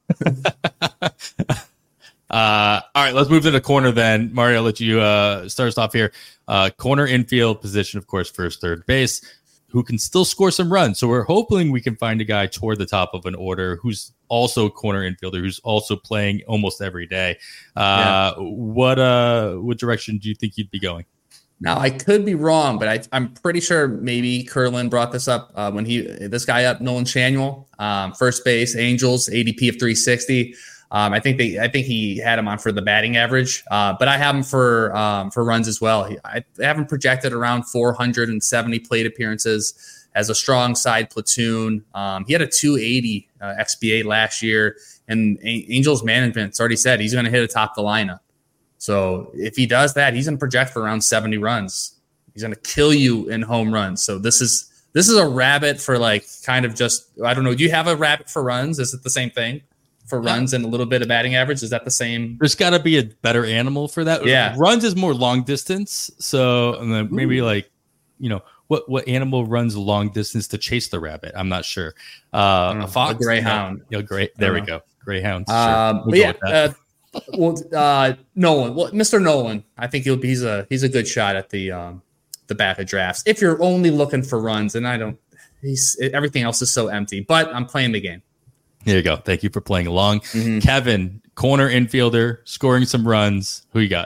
Uh, all right, let's move to the corner then. Mario, I'll let you uh, start us off here. Uh, corner infield position, of course, first, third base, who can still score some runs. So we're hoping we can find a guy toward the top of an order who's also a corner infielder, who's also playing almost every day. Uh, yeah. What uh, what direction do you think you'd be going? Now, I could be wrong, but I, I'm pretty sure maybe Curlin brought this up uh, when he this guy up, Nolan Shanuel, um, first base, Angels, A D P of three sixty. Um, I think they, I think he had him on for the batting average, uh, but I have him for um, for runs as well. He, I have him projected around four hundred seventy plate appearances as a strong side platoon. Um, he had a two eighty uh, X B A last year, and a- Angels management's already said he's going to hit atop the lineup. So if he does that, he's going to project for around seventy runs. He's going to kill you in home runs. So this is this is a rabbit for like kind of just I don't know. Do you have a rabbit for runs? Is it the same thing? For runs and a little bit of batting average? Is that the same? There's got to be a better animal for that. Yeah. Runs is more long distance. So and then maybe Ooh. like, you know, what, what animal runs long distance to chase the rabbit? I'm not sure. Uh, a fox? A greyhound. No, no, great. There we go. Greyhound. Um, sure. We'll yeah. Uh, well, uh, Nolan, well, Mister Nolan, I think he'll be, he's a, he's a good shot at the, um, the back of drafts. If you're only looking for runs, and I don't, he's everything else is so empty, but I'm playing the game. There you go. Thank you for playing along. Mm-hmm. Kevin, corner infielder, scoring some runs. Who you got?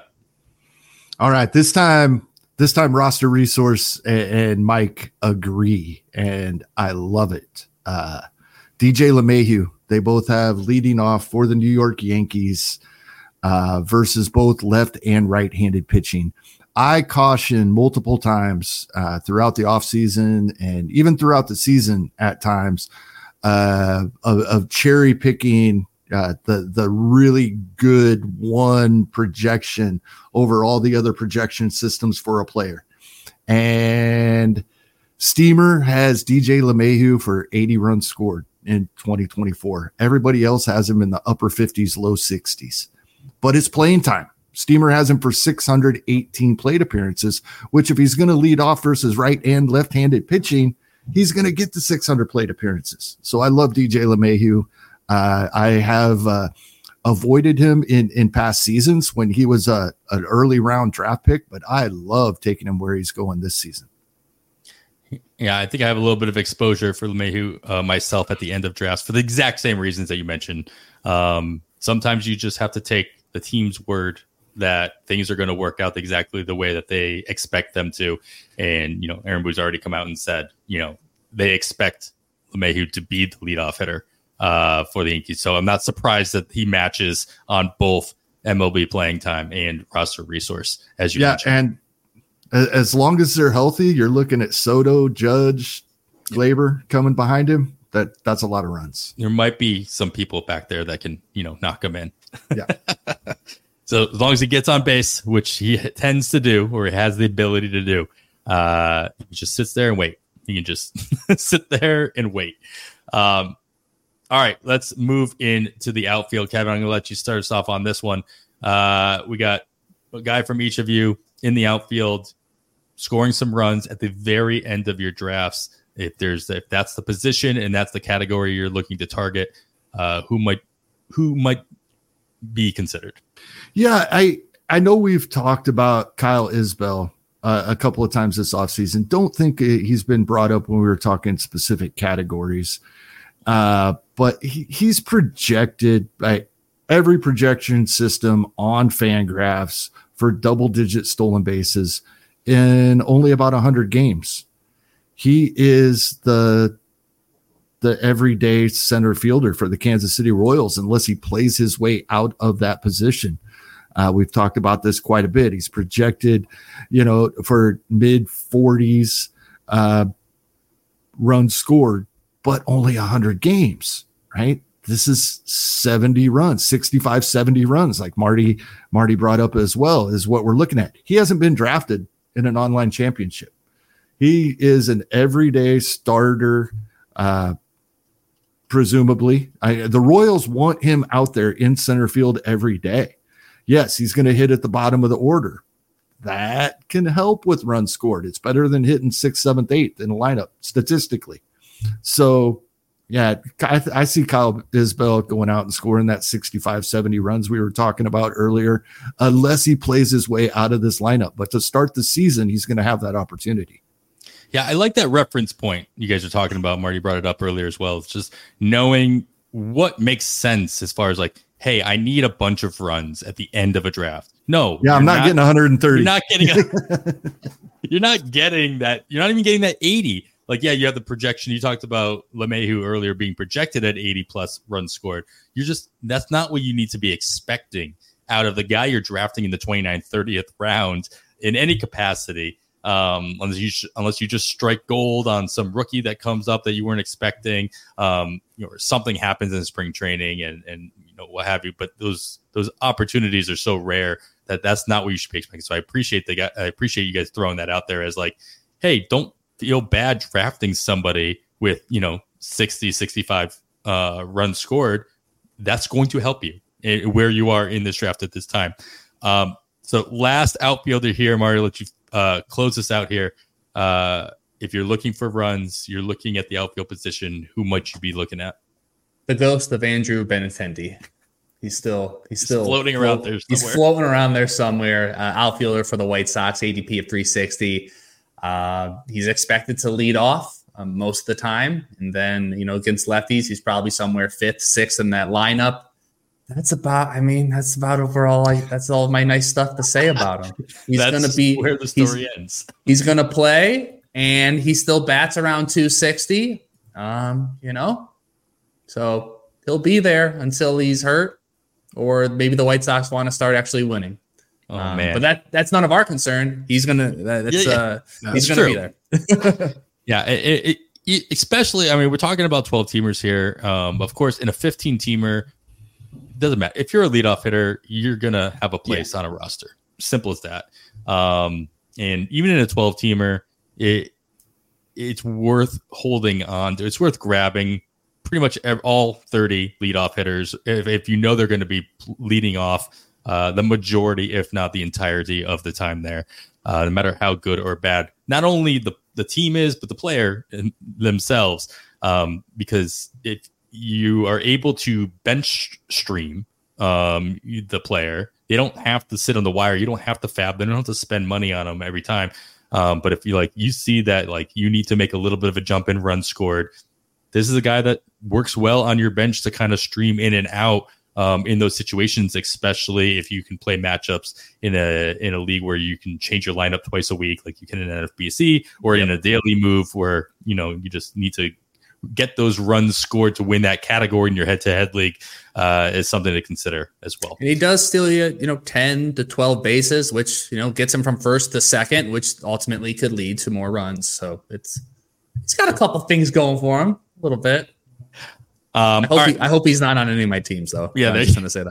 All right. This time, this time Roster Resource and, and Mike agree, and I love it. Uh, D J LeMahieu, they both have leading off for the New York Yankees uh, versus both left and right-handed pitching. I caution multiple times uh, throughout the offseason and even throughout the season at times uh, of, of cherry picking uh, the, the really good one projection over all the other projection systems for a player. And Steamer has D J LeMahieu for eighty runs scored in twenty twenty-four. Everybody else has him in the upper fifties, low sixties, but it's playing time. Steamer has him for six hundred eighteen plate appearances, which if he's going to lead off versus right and left-handed pitching, he's going to get the six hundred plate appearances. So I love D J LeMahieu. Uh, I have uh, avoided him in, in past seasons when he was a, an early round draft pick, but I love taking him where he's going this season. Yeah, I think I have a little bit of exposure for LeMahieu uh, myself at the end of drafts for the exact same reasons that you mentioned. Um, sometimes you just have to take the team's word that things are going to work out exactly the way that they expect them to. And, you know, Aaron Boone's already come out and said, you know, they expect LeMahieu to be the leadoff hitter uh, for the Yankees. So I'm not surprised that he matches on both M L B playing time and roster resource, as you yeah, mentioned. And as long as they're healthy, you're looking at Soto, Judge, Glaber coming behind him. That that's a lot of runs. There might be some people back there that can, you know, knock him in. Yeah. So as long as he gets on base, which he tends to do, or he has the ability to do, uh, he just sits there and wait. He can just sit there and wait. Um, All right, let's move into the outfield. Kevin, I'm going to let you start us off on this one. Uh, we got a guy from each of you in the outfield scoring some runs at the very end of your drafts. If there's if that's the position and that's the category you're looking to target, uh, who might who might be considered? Yeah, I I know we've talked about Kyle Isbell uh, a couple of times this offseason. Don't think he's been brought up when we were talking specific categories. Uh, but he, he's projected by every projection system on Fangraphs for double-digit stolen bases in only about one hundred games. He is the the everyday center fielder for the Kansas City Royals unless he plays his way out of that position. Uh, we've talked about this quite a bit. He's projected, you know, for mid forties uh, runs scored, but only one hundred games, right? This is seventy runs, sixty-five, seventy runs, like Marty Marty brought up as well, is what we're looking at. He hasn't been drafted in an online championship. He is an everyday starter, uh, presumably. I, the Royals want him out there in center field every day. Yes, he's going to hit at the bottom of the order. That can help with runs scored. It's better than hitting sixth, seventh, eighth in a lineup statistically. So, yeah, I, I see Kyle Isbell going out and scoring that sixty-five, seventy runs we were talking about earlier, unless he plays his way out of this lineup. But to start the season, he's going to have that opportunity. Yeah, I like that reference point you guys are talking about. Marty brought it up earlier as well. It's just knowing what makes sense as far as like, hey, I need a bunch of runs at the end of a draft. No. Yeah, I'm not, not getting one hundred thirty. You're not getting a, you're not getting that. You're not even getting that eighty. Like, yeah, you have the projection. You talked about LeMahieu earlier being projected at eighty plus runs scored. You're just, that's not what you need to be expecting out of the guy you're drafting in the twenty-ninth, thirtieth round in any capacity. Um, unless you sh- unless you just strike gold on some rookie that comes up that you weren't expecting, um, you know, or something happens in spring training and and you know what have you. But those those opportunities are so rare that that's not what you should be expecting. So I appreciate the guy. I appreciate you guys throwing that out there as like, hey, don't feel bad drafting somebody with you know sixty, sixty-five uh, runs scored. That's going to help you in, where you are in this draft at this time. Um, so last outfielder here, Mario, let you. Uh, close this out here. Uh, if you're looking for runs, you're looking at the outfield position. Who might you be looking at? The ghost of Andrew Benintendi. He's still he's, he's still floating around there. Somewhere. He's floating around there somewhere. Uh, outfielder for the White Sox, A D P of three sixty. Uh, he's expected to lead off um, most of the time, and then you know against lefties, he's probably somewhere fifth, sixth in that lineup. That's about, I mean, that's about overall. I, that's all my nice stuff to say about him. He's going to be where the story he's, ends. He's going to play, and he still bats around two sixty. Um, you know, so he'll be there until he's hurt, or maybe the White Sox want to start actually winning. Oh um, man! But that that's none of our concern. He's gonna. That's yeah, yeah. Uh, no, he's going to be there. yeah, it, it, it, especially. I mean, we're talking about twelve teamers here. Um, of course, in a fifteen teamer. Doesn't matter. If you're a leadoff hitter, you're going to have a place yeah. on a roster. Simple as that. Um, and even in a twelve-teamer, it it's worth holding on to. It's worth grabbing pretty much all thirty leadoff hitters if, if you know they're going to be leading off uh, the majority, if not the entirety of the time there, uh, no matter how good or bad. Not only the, the team is, but the player themselves. Um, because if you are able to bench stream um, the player. They don't have to sit on the wire. You don't have to fab. They don't have to spend money on them every time. Um, but if you like, you see that like you need to make a little bit of a jump in run scored. This is a guy that works well on your bench to kind of stream in and out um, in those situations, especially if you can play matchups in a in a league where you can change your lineup twice a week, like you can in an N F B C or yep. in a daily move where you know you just need to get those runs scored to win that category in your head-to-head league uh, is something to consider as well. And he does steal you, you know, ten to twelve bases, which, you know, gets him from first to second, which ultimately could lead to more runs. So it's, it's got a couple things going for him a little bit. Um, I, hope right. he, I hope he's not on any of my teams though. Yeah. I'm just going to say that.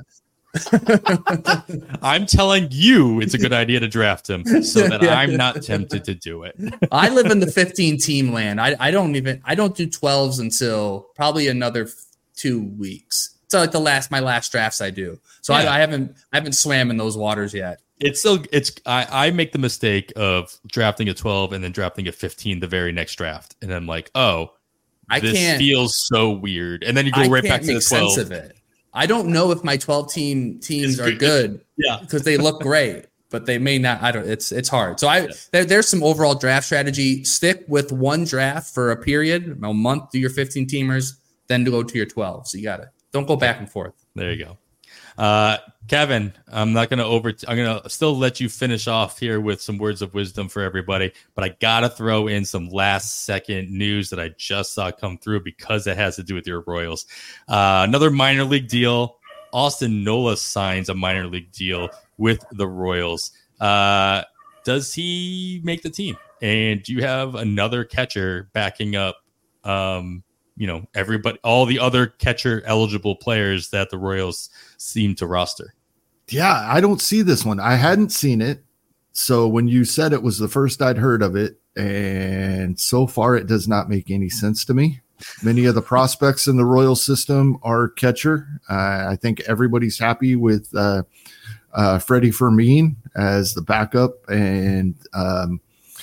I'm telling you it's a good idea to draft him so that yeah. I'm not tempted to do it. I live in the fifteen team land. I, I don't even I don't do twelves until probably another two weeks. So like the last, my last drafts I do. So Yeah. I, I haven't, I haven't swam in those waters yet. It's still, it's, I, I make the mistake of drafting at twelve and then drafting at fifteen the very next draft. And I'm like, oh, I this can't, feels so weird. And then you go I right can't back to make the twelve. sense of it. I don't know if my twelve team teams It's are good. good. Yeah. Because they look great, but they may not. I don't, it's, it's hard. So I, Yeah. there, there's some overall draft strategy. Stick with one draft for a period, a month, do your fifteen teamers, then to go to your twelve. So you got to, don't go back and forth. There you go. Uh, Kevin, I'm not going to over, I'm going to still let you finish off here with some words of wisdom for everybody, but I got to throw in some last second news that I just saw come through because it has to do with your Royals. Uh, another minor league deal. Austin Nola signs a minor league deal with the Royals. Uh, does he make the team? And do you have another catcher backing up, um, you know, everybody, all the other catcher eligible players that the Royals seem to roster? Yeah, I don't see this one. I hadn't seen it. So when you said it was the first I'd heard of it, and so far it does not make any sense to me. Many of the prospects in the Royal system are catcher. Uh, I think everybody's happy with uh, uh, Freddie Fermin as the backup and um,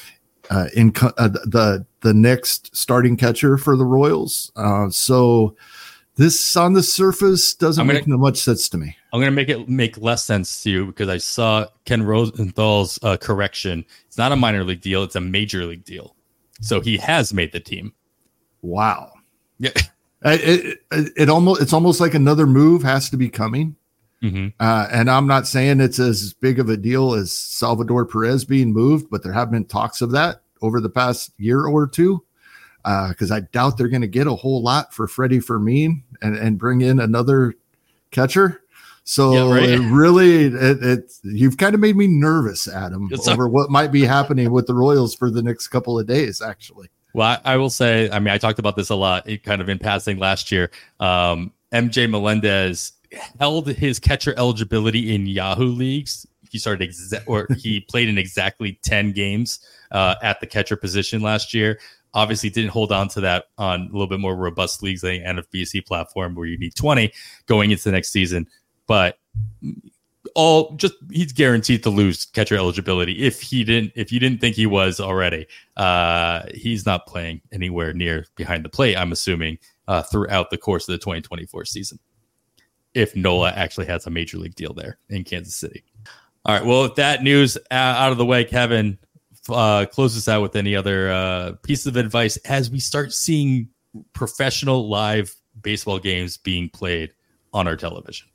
uh, in co- uh, the the next starting catcher for the Royals. Uh, so this on the surface doesn't gonna, make much sense to me. I'm going to make it make less sense to you because I saw Ken Rosenthal's uh, correction. It's not a minor league deal. It's a major league deal. So he has made the team. Wow. Yeah. It, it, it almost, it's almost like another move has to be coming. Mm-hmm. Uh, and I'm not saying it's as big of a deal as Salvador Perez being moved, but there have been talks of that over the past year or two. Because uh, I doubt they're going to get a whole lot for Freddie Fermin and, and bring in another catcher. So yeah, right. it really, it, it you've kind of made me nervous, Adam, It's over a- what might be happening with the Royals for the next couple of days, actually. Well, I, I will say, I mean, I talked about this a lot, it kind of in passing last year. Um, M J Melendez held his catcher eligibility in Yahoo leagues. He started exa- or he played in exactly ten games uh, at the catcher position last year. Obviously didn't hold on to that on a little bit more robust leagues like N F B C platform where you need twenty going into the next season. But all just he's guaranteed to lose catcher eligibility if he didn't if you didn't think he was already. Uh, he's not playing anywhere near behind the plate, I'm assuming, uh, throughout the course of the twenty twenty-four season. If Nola actually has a major league deal there in Kansas City. All right. Well, with that news out of the way, Kevin, uh, close us out with any other uh, pieces of advice as we start seeing professional live baseball games being played on our television.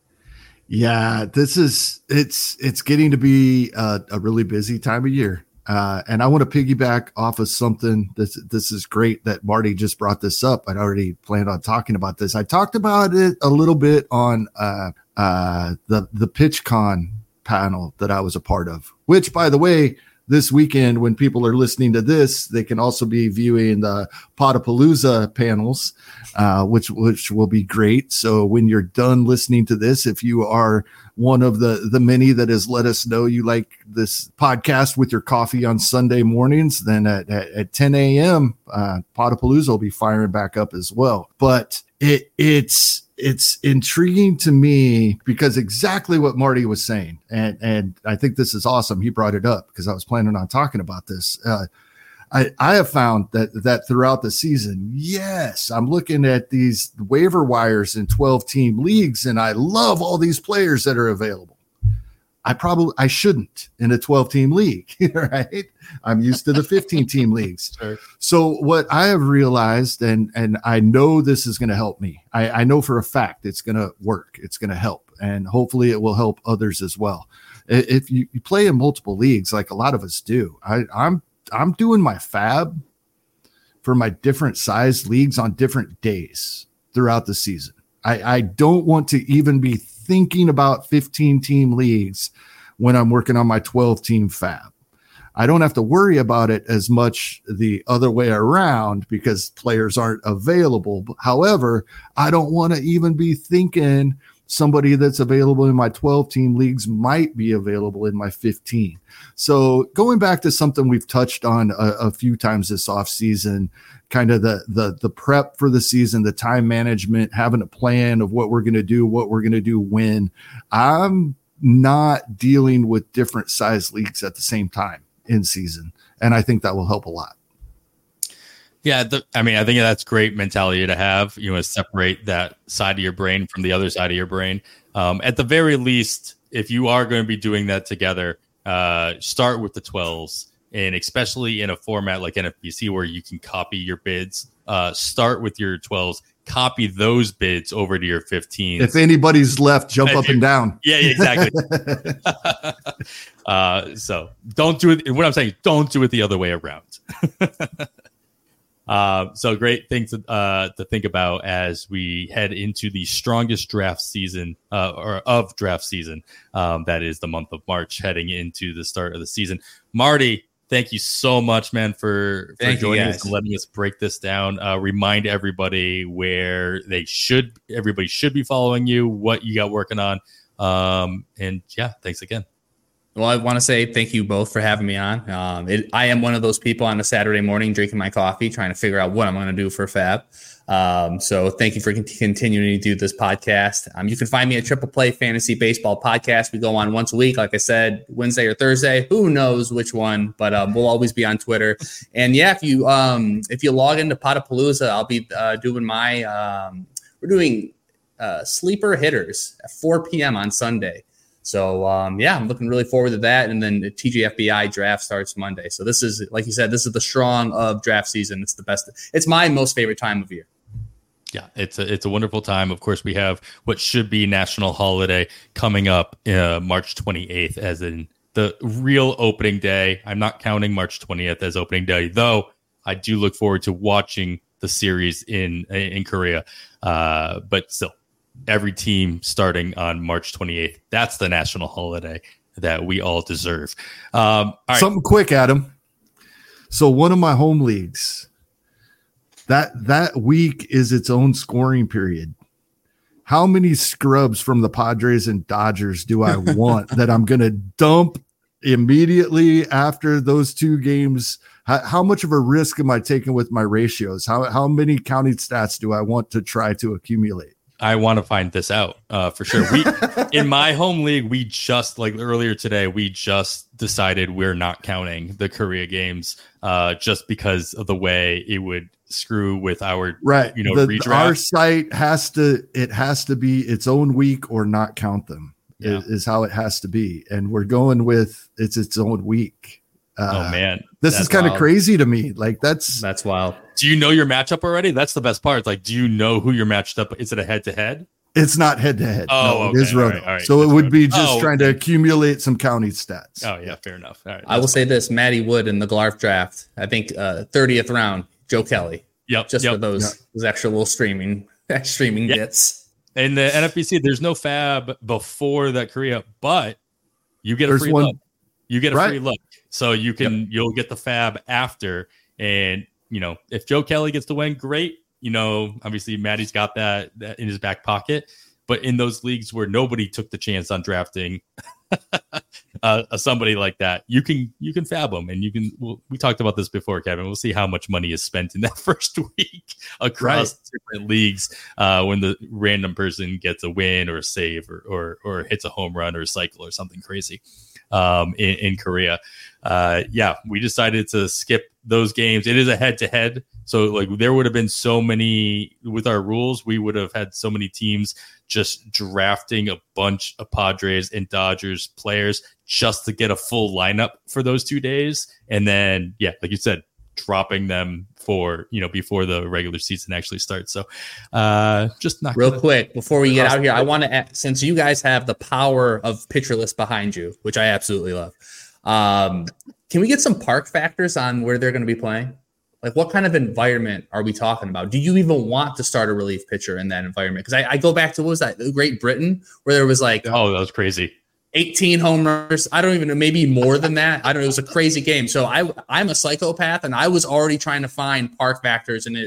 Yeah, this is it's it's getting to be a, a really busy time of year. Uh, and I want to piggyback off of something. This this is great that Marty just brought this up. I'd already planned on talking about this. I talked about it a little bit on uh, uh, the the PitchCon panel that I was a part of, which, by the way, this weekend, when people are listening to this, they can also be viewing the Potapalooza panels, uh, which which will be great. So when you're done listening to this, if you are one of the, the many that has let us know you like this podcast with your coffee on Sunday mornings, then at, at, at ten a.m., uh, Potapalooza will be firing back up as well. But it it's it's intriguing to me because exactly what Marty was saying. And, and I think this is awesome. He brought it up because I was planning on talking about this. Uh, I, I have found that, that throughout the season, yes, I'm looking at these waiver wires in twelve team leagues and I love all these players that are available. I probably, I shouldn't in a twelve team league, right? I'm used to the fifteen team leagues. Sure. So what I have realized, and, and I know this is going to help me. I, I know for a fact it's going to work. It's going to help. And hopefully it will help others as well. If you, you play in multiple leagues, like a lot of us do, I, I'm, I'm doing my fab for my different sized leagues on different days throughout the season. I, I don't want to even be thinking about fifteen team leagues when I'm working on my twelve team fab. I don't have to worry about it as much the other way around because players aren't available. However, I don't want to even be thinking somebody that's available in my twelve team leagues might be available in my fifteen. So going back to something we've touched on a, a few times this off season, kind of the, the, the prep for the season, the time management, having a plan of what we're going to do, what we're going to do when. I'm not dealing with different size leagues at the same time in season. And I think that will help a lot. Yeah, the, I mean, I think that's great mentality to have. You know, separate that side of your brain from the other side of your brain. Um, at the very least, if you are going to be doing that together, uh, start with the twelves, and especially in a format like N F B C where you can copy your bids. Uh, start with your twelves, copy those bids over to your fifteens. If anybody's left, jump if up and down. Yeah, exactly. uh, so don't do it. What I'm saying, don't do it the other way around. Uh, so great thing to uh, to think about as we head into the strongest draft season uh, or of draft season. Um, that is the month of March, heading into the start of the season. Marty, thank you so much, man, for, for joining us and letting us break this down. Uh, remind everybody where they should, everybody should be following you, what you got working on. Um, and yeah, thanks again. Well, I want to say thank you both for having me on. Um, it, I am one of those people on a Saturday morning drinking my coffee, trying to figure out what I'm going to do for Fab. Um, so thank you for con- continuing to do this podcast. Um, you can find me at Triple Play Fantasy Baseball Podcast. We go on once a week, like I said, Wednesday or Thursday. Who knows which one, but um, we'll always be on Twitter. And yeah, if you um, if you log into Potapalooza, I'll be uh, doing my um, we're doing uh, sleeper hitters at four p.m. on Sunday. So, um, yeah, I'm looking really forward to that. And then the T G F B I draft starts Monday. So this is, like you said, this is the strong of draft season. It's the best. It's my most favorite time of year. Yeah, it's a, it's a wonderful time. Of course, we have what should be national holiday coming up uh, March twenty-eighth as in the real opening day. I'm not counting March twentieth as opening day, though I do look forward to watching the series in in Korea. Uh, but still. Every team starting on March twenty-eighth. That's the national holiday that we all deserve. Um, all right. Something quick, Adam. So one of my home leagues, that that week is its own scoring period. How many scrubs from the Padres and Dodgers do I want that I'm going to dump immediately after those two games? How, how much of a risk am I taking with my ratios? How how many counting stats do I want to try to accumulate? I want to find this out uh, for sure. We in my home league, we just like earlier today, we just decided we're not counting the Korea games uh, just because of the way it would screw with our right. You know, the, redraft. Our site has to it has to be its own week or not count them. Yeah. Is, is how it has to be, and we're going with it's its own week. Uh, oh man, this is kind of crazy to me. Like that's that's wild. Do you know your matchup already? That's the best part. Like, do you know who you're matched up? Is it a head to head? It's not head to head. Oh, no, okay. It is Roto. All right, all right. So That's it would Roto. be just oh, trying okay. to accumulate some county stats. Oh yeah, fair enough. All right. I will fine. say this: Matty Wood in the Glarf draft. I think uh, thirtieth round. Joe Kelly. Yep. Just yep. for those yep. those extra little streaming streaming yep. bits. In the N F B C, there's no fab before that Korea, but you get a There's free one. look. You get a Right. free look, so you can yep. you'll get the fab after. And you know, if Joe Kelly gets to win, great. You know, obviously Matty's got that, that in his back pocket. But in those leagues where nobody took the chance on drafting uh, somebody like that, you can you can fab them, and you can. Well, we talked about this before, Kevin. We'll see how much money is spent in that first week across right. different leagues uh, when the random person gets a win or a save or or, or hits a home run or a cycle or something crazy um, in, in Korea. Uh, yeah, we decided to skip those games. It is a head to head. So like there would have been so many with our rules, we would have had so many teams just drafting a bunch of Padres and Dodgers players just to get a full lineup for those two days. And then, yeah, like you said, dropping them for, you know, before the regular season actually starts. So uh, just not real quick before we get out here. I want to add, since you guys have the power of Pitcher List behind you, which I absolutely love. Um, can we get some park factors on where they're going to be playing? Like, what kind of environment are we talking about? Do you even want to start a relief pitcher in that environment? Because I, I go back to, what was that, Great Britain, where there was like, oh, that was crazy. eighteen home runners. I don't even know, maybe more than that. I don't know. It was a crazy game. So I, I'm a psychopath, and I was already trying to find park factors. And it,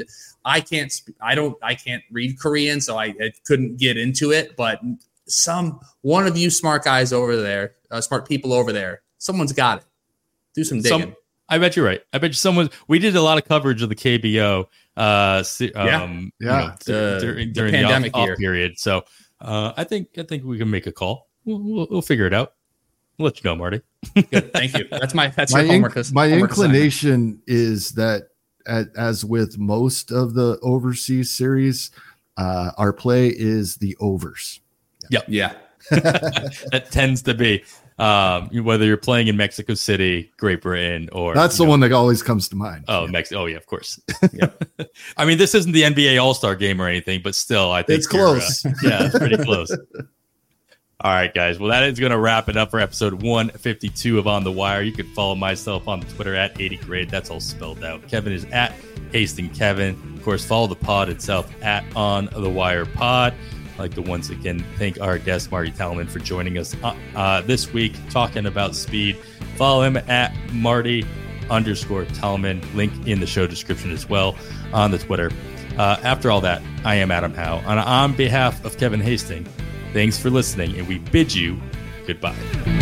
I can't, I don't, I can't read Korean, so I, I couldn't get into it. But some one of you smart guys over there, uh, smart people over there, someone's got it. Do some digging. Some, I bet you're right. I bet you someone. We did a lot of coverage of the K B O. Uh, um, yeah, you yeah. know, The, during, the during the pandemic off, year. off period. So uh, I think I think we can make a call. We'll, we'll, we'll figure it out. We'll let you know, Marty. Good, thank you. That's my that's my your homework. inc- my homework inclination is that, at, as with most of the overseas series, uh, our play is the overs. Yep. Yeah. That tends to be um, whether you're playing in Mexico City, Great Britain, or That's the know, one that always comes to mind. Oh, Mexico. Oh, yeah, of course. Yeah. I mean, this isn't the N B A All-Star game or anything, but still, I think It's close. Uh, yeah, it's pretty close. All right, guys. Well, that is going to wrap it up for episode one fifty-two of On the Wire. You can follow myself on Twitter at eighty grade. That's all spelled out. Kevin is at Hastings Kevin. Of course, follow the pod itself at On the Wire Pod. I'd like to once again thank our guest, Marty Talman, for joining us uh, uh, this week talking about speed. Follow him at Marty underscore Talman. Link in the show description as well on the Twitter. Uh, after all that, I am Adam Howe. And on behalf of Kevin Hastings, thanks for listening, and we bid you goodbye.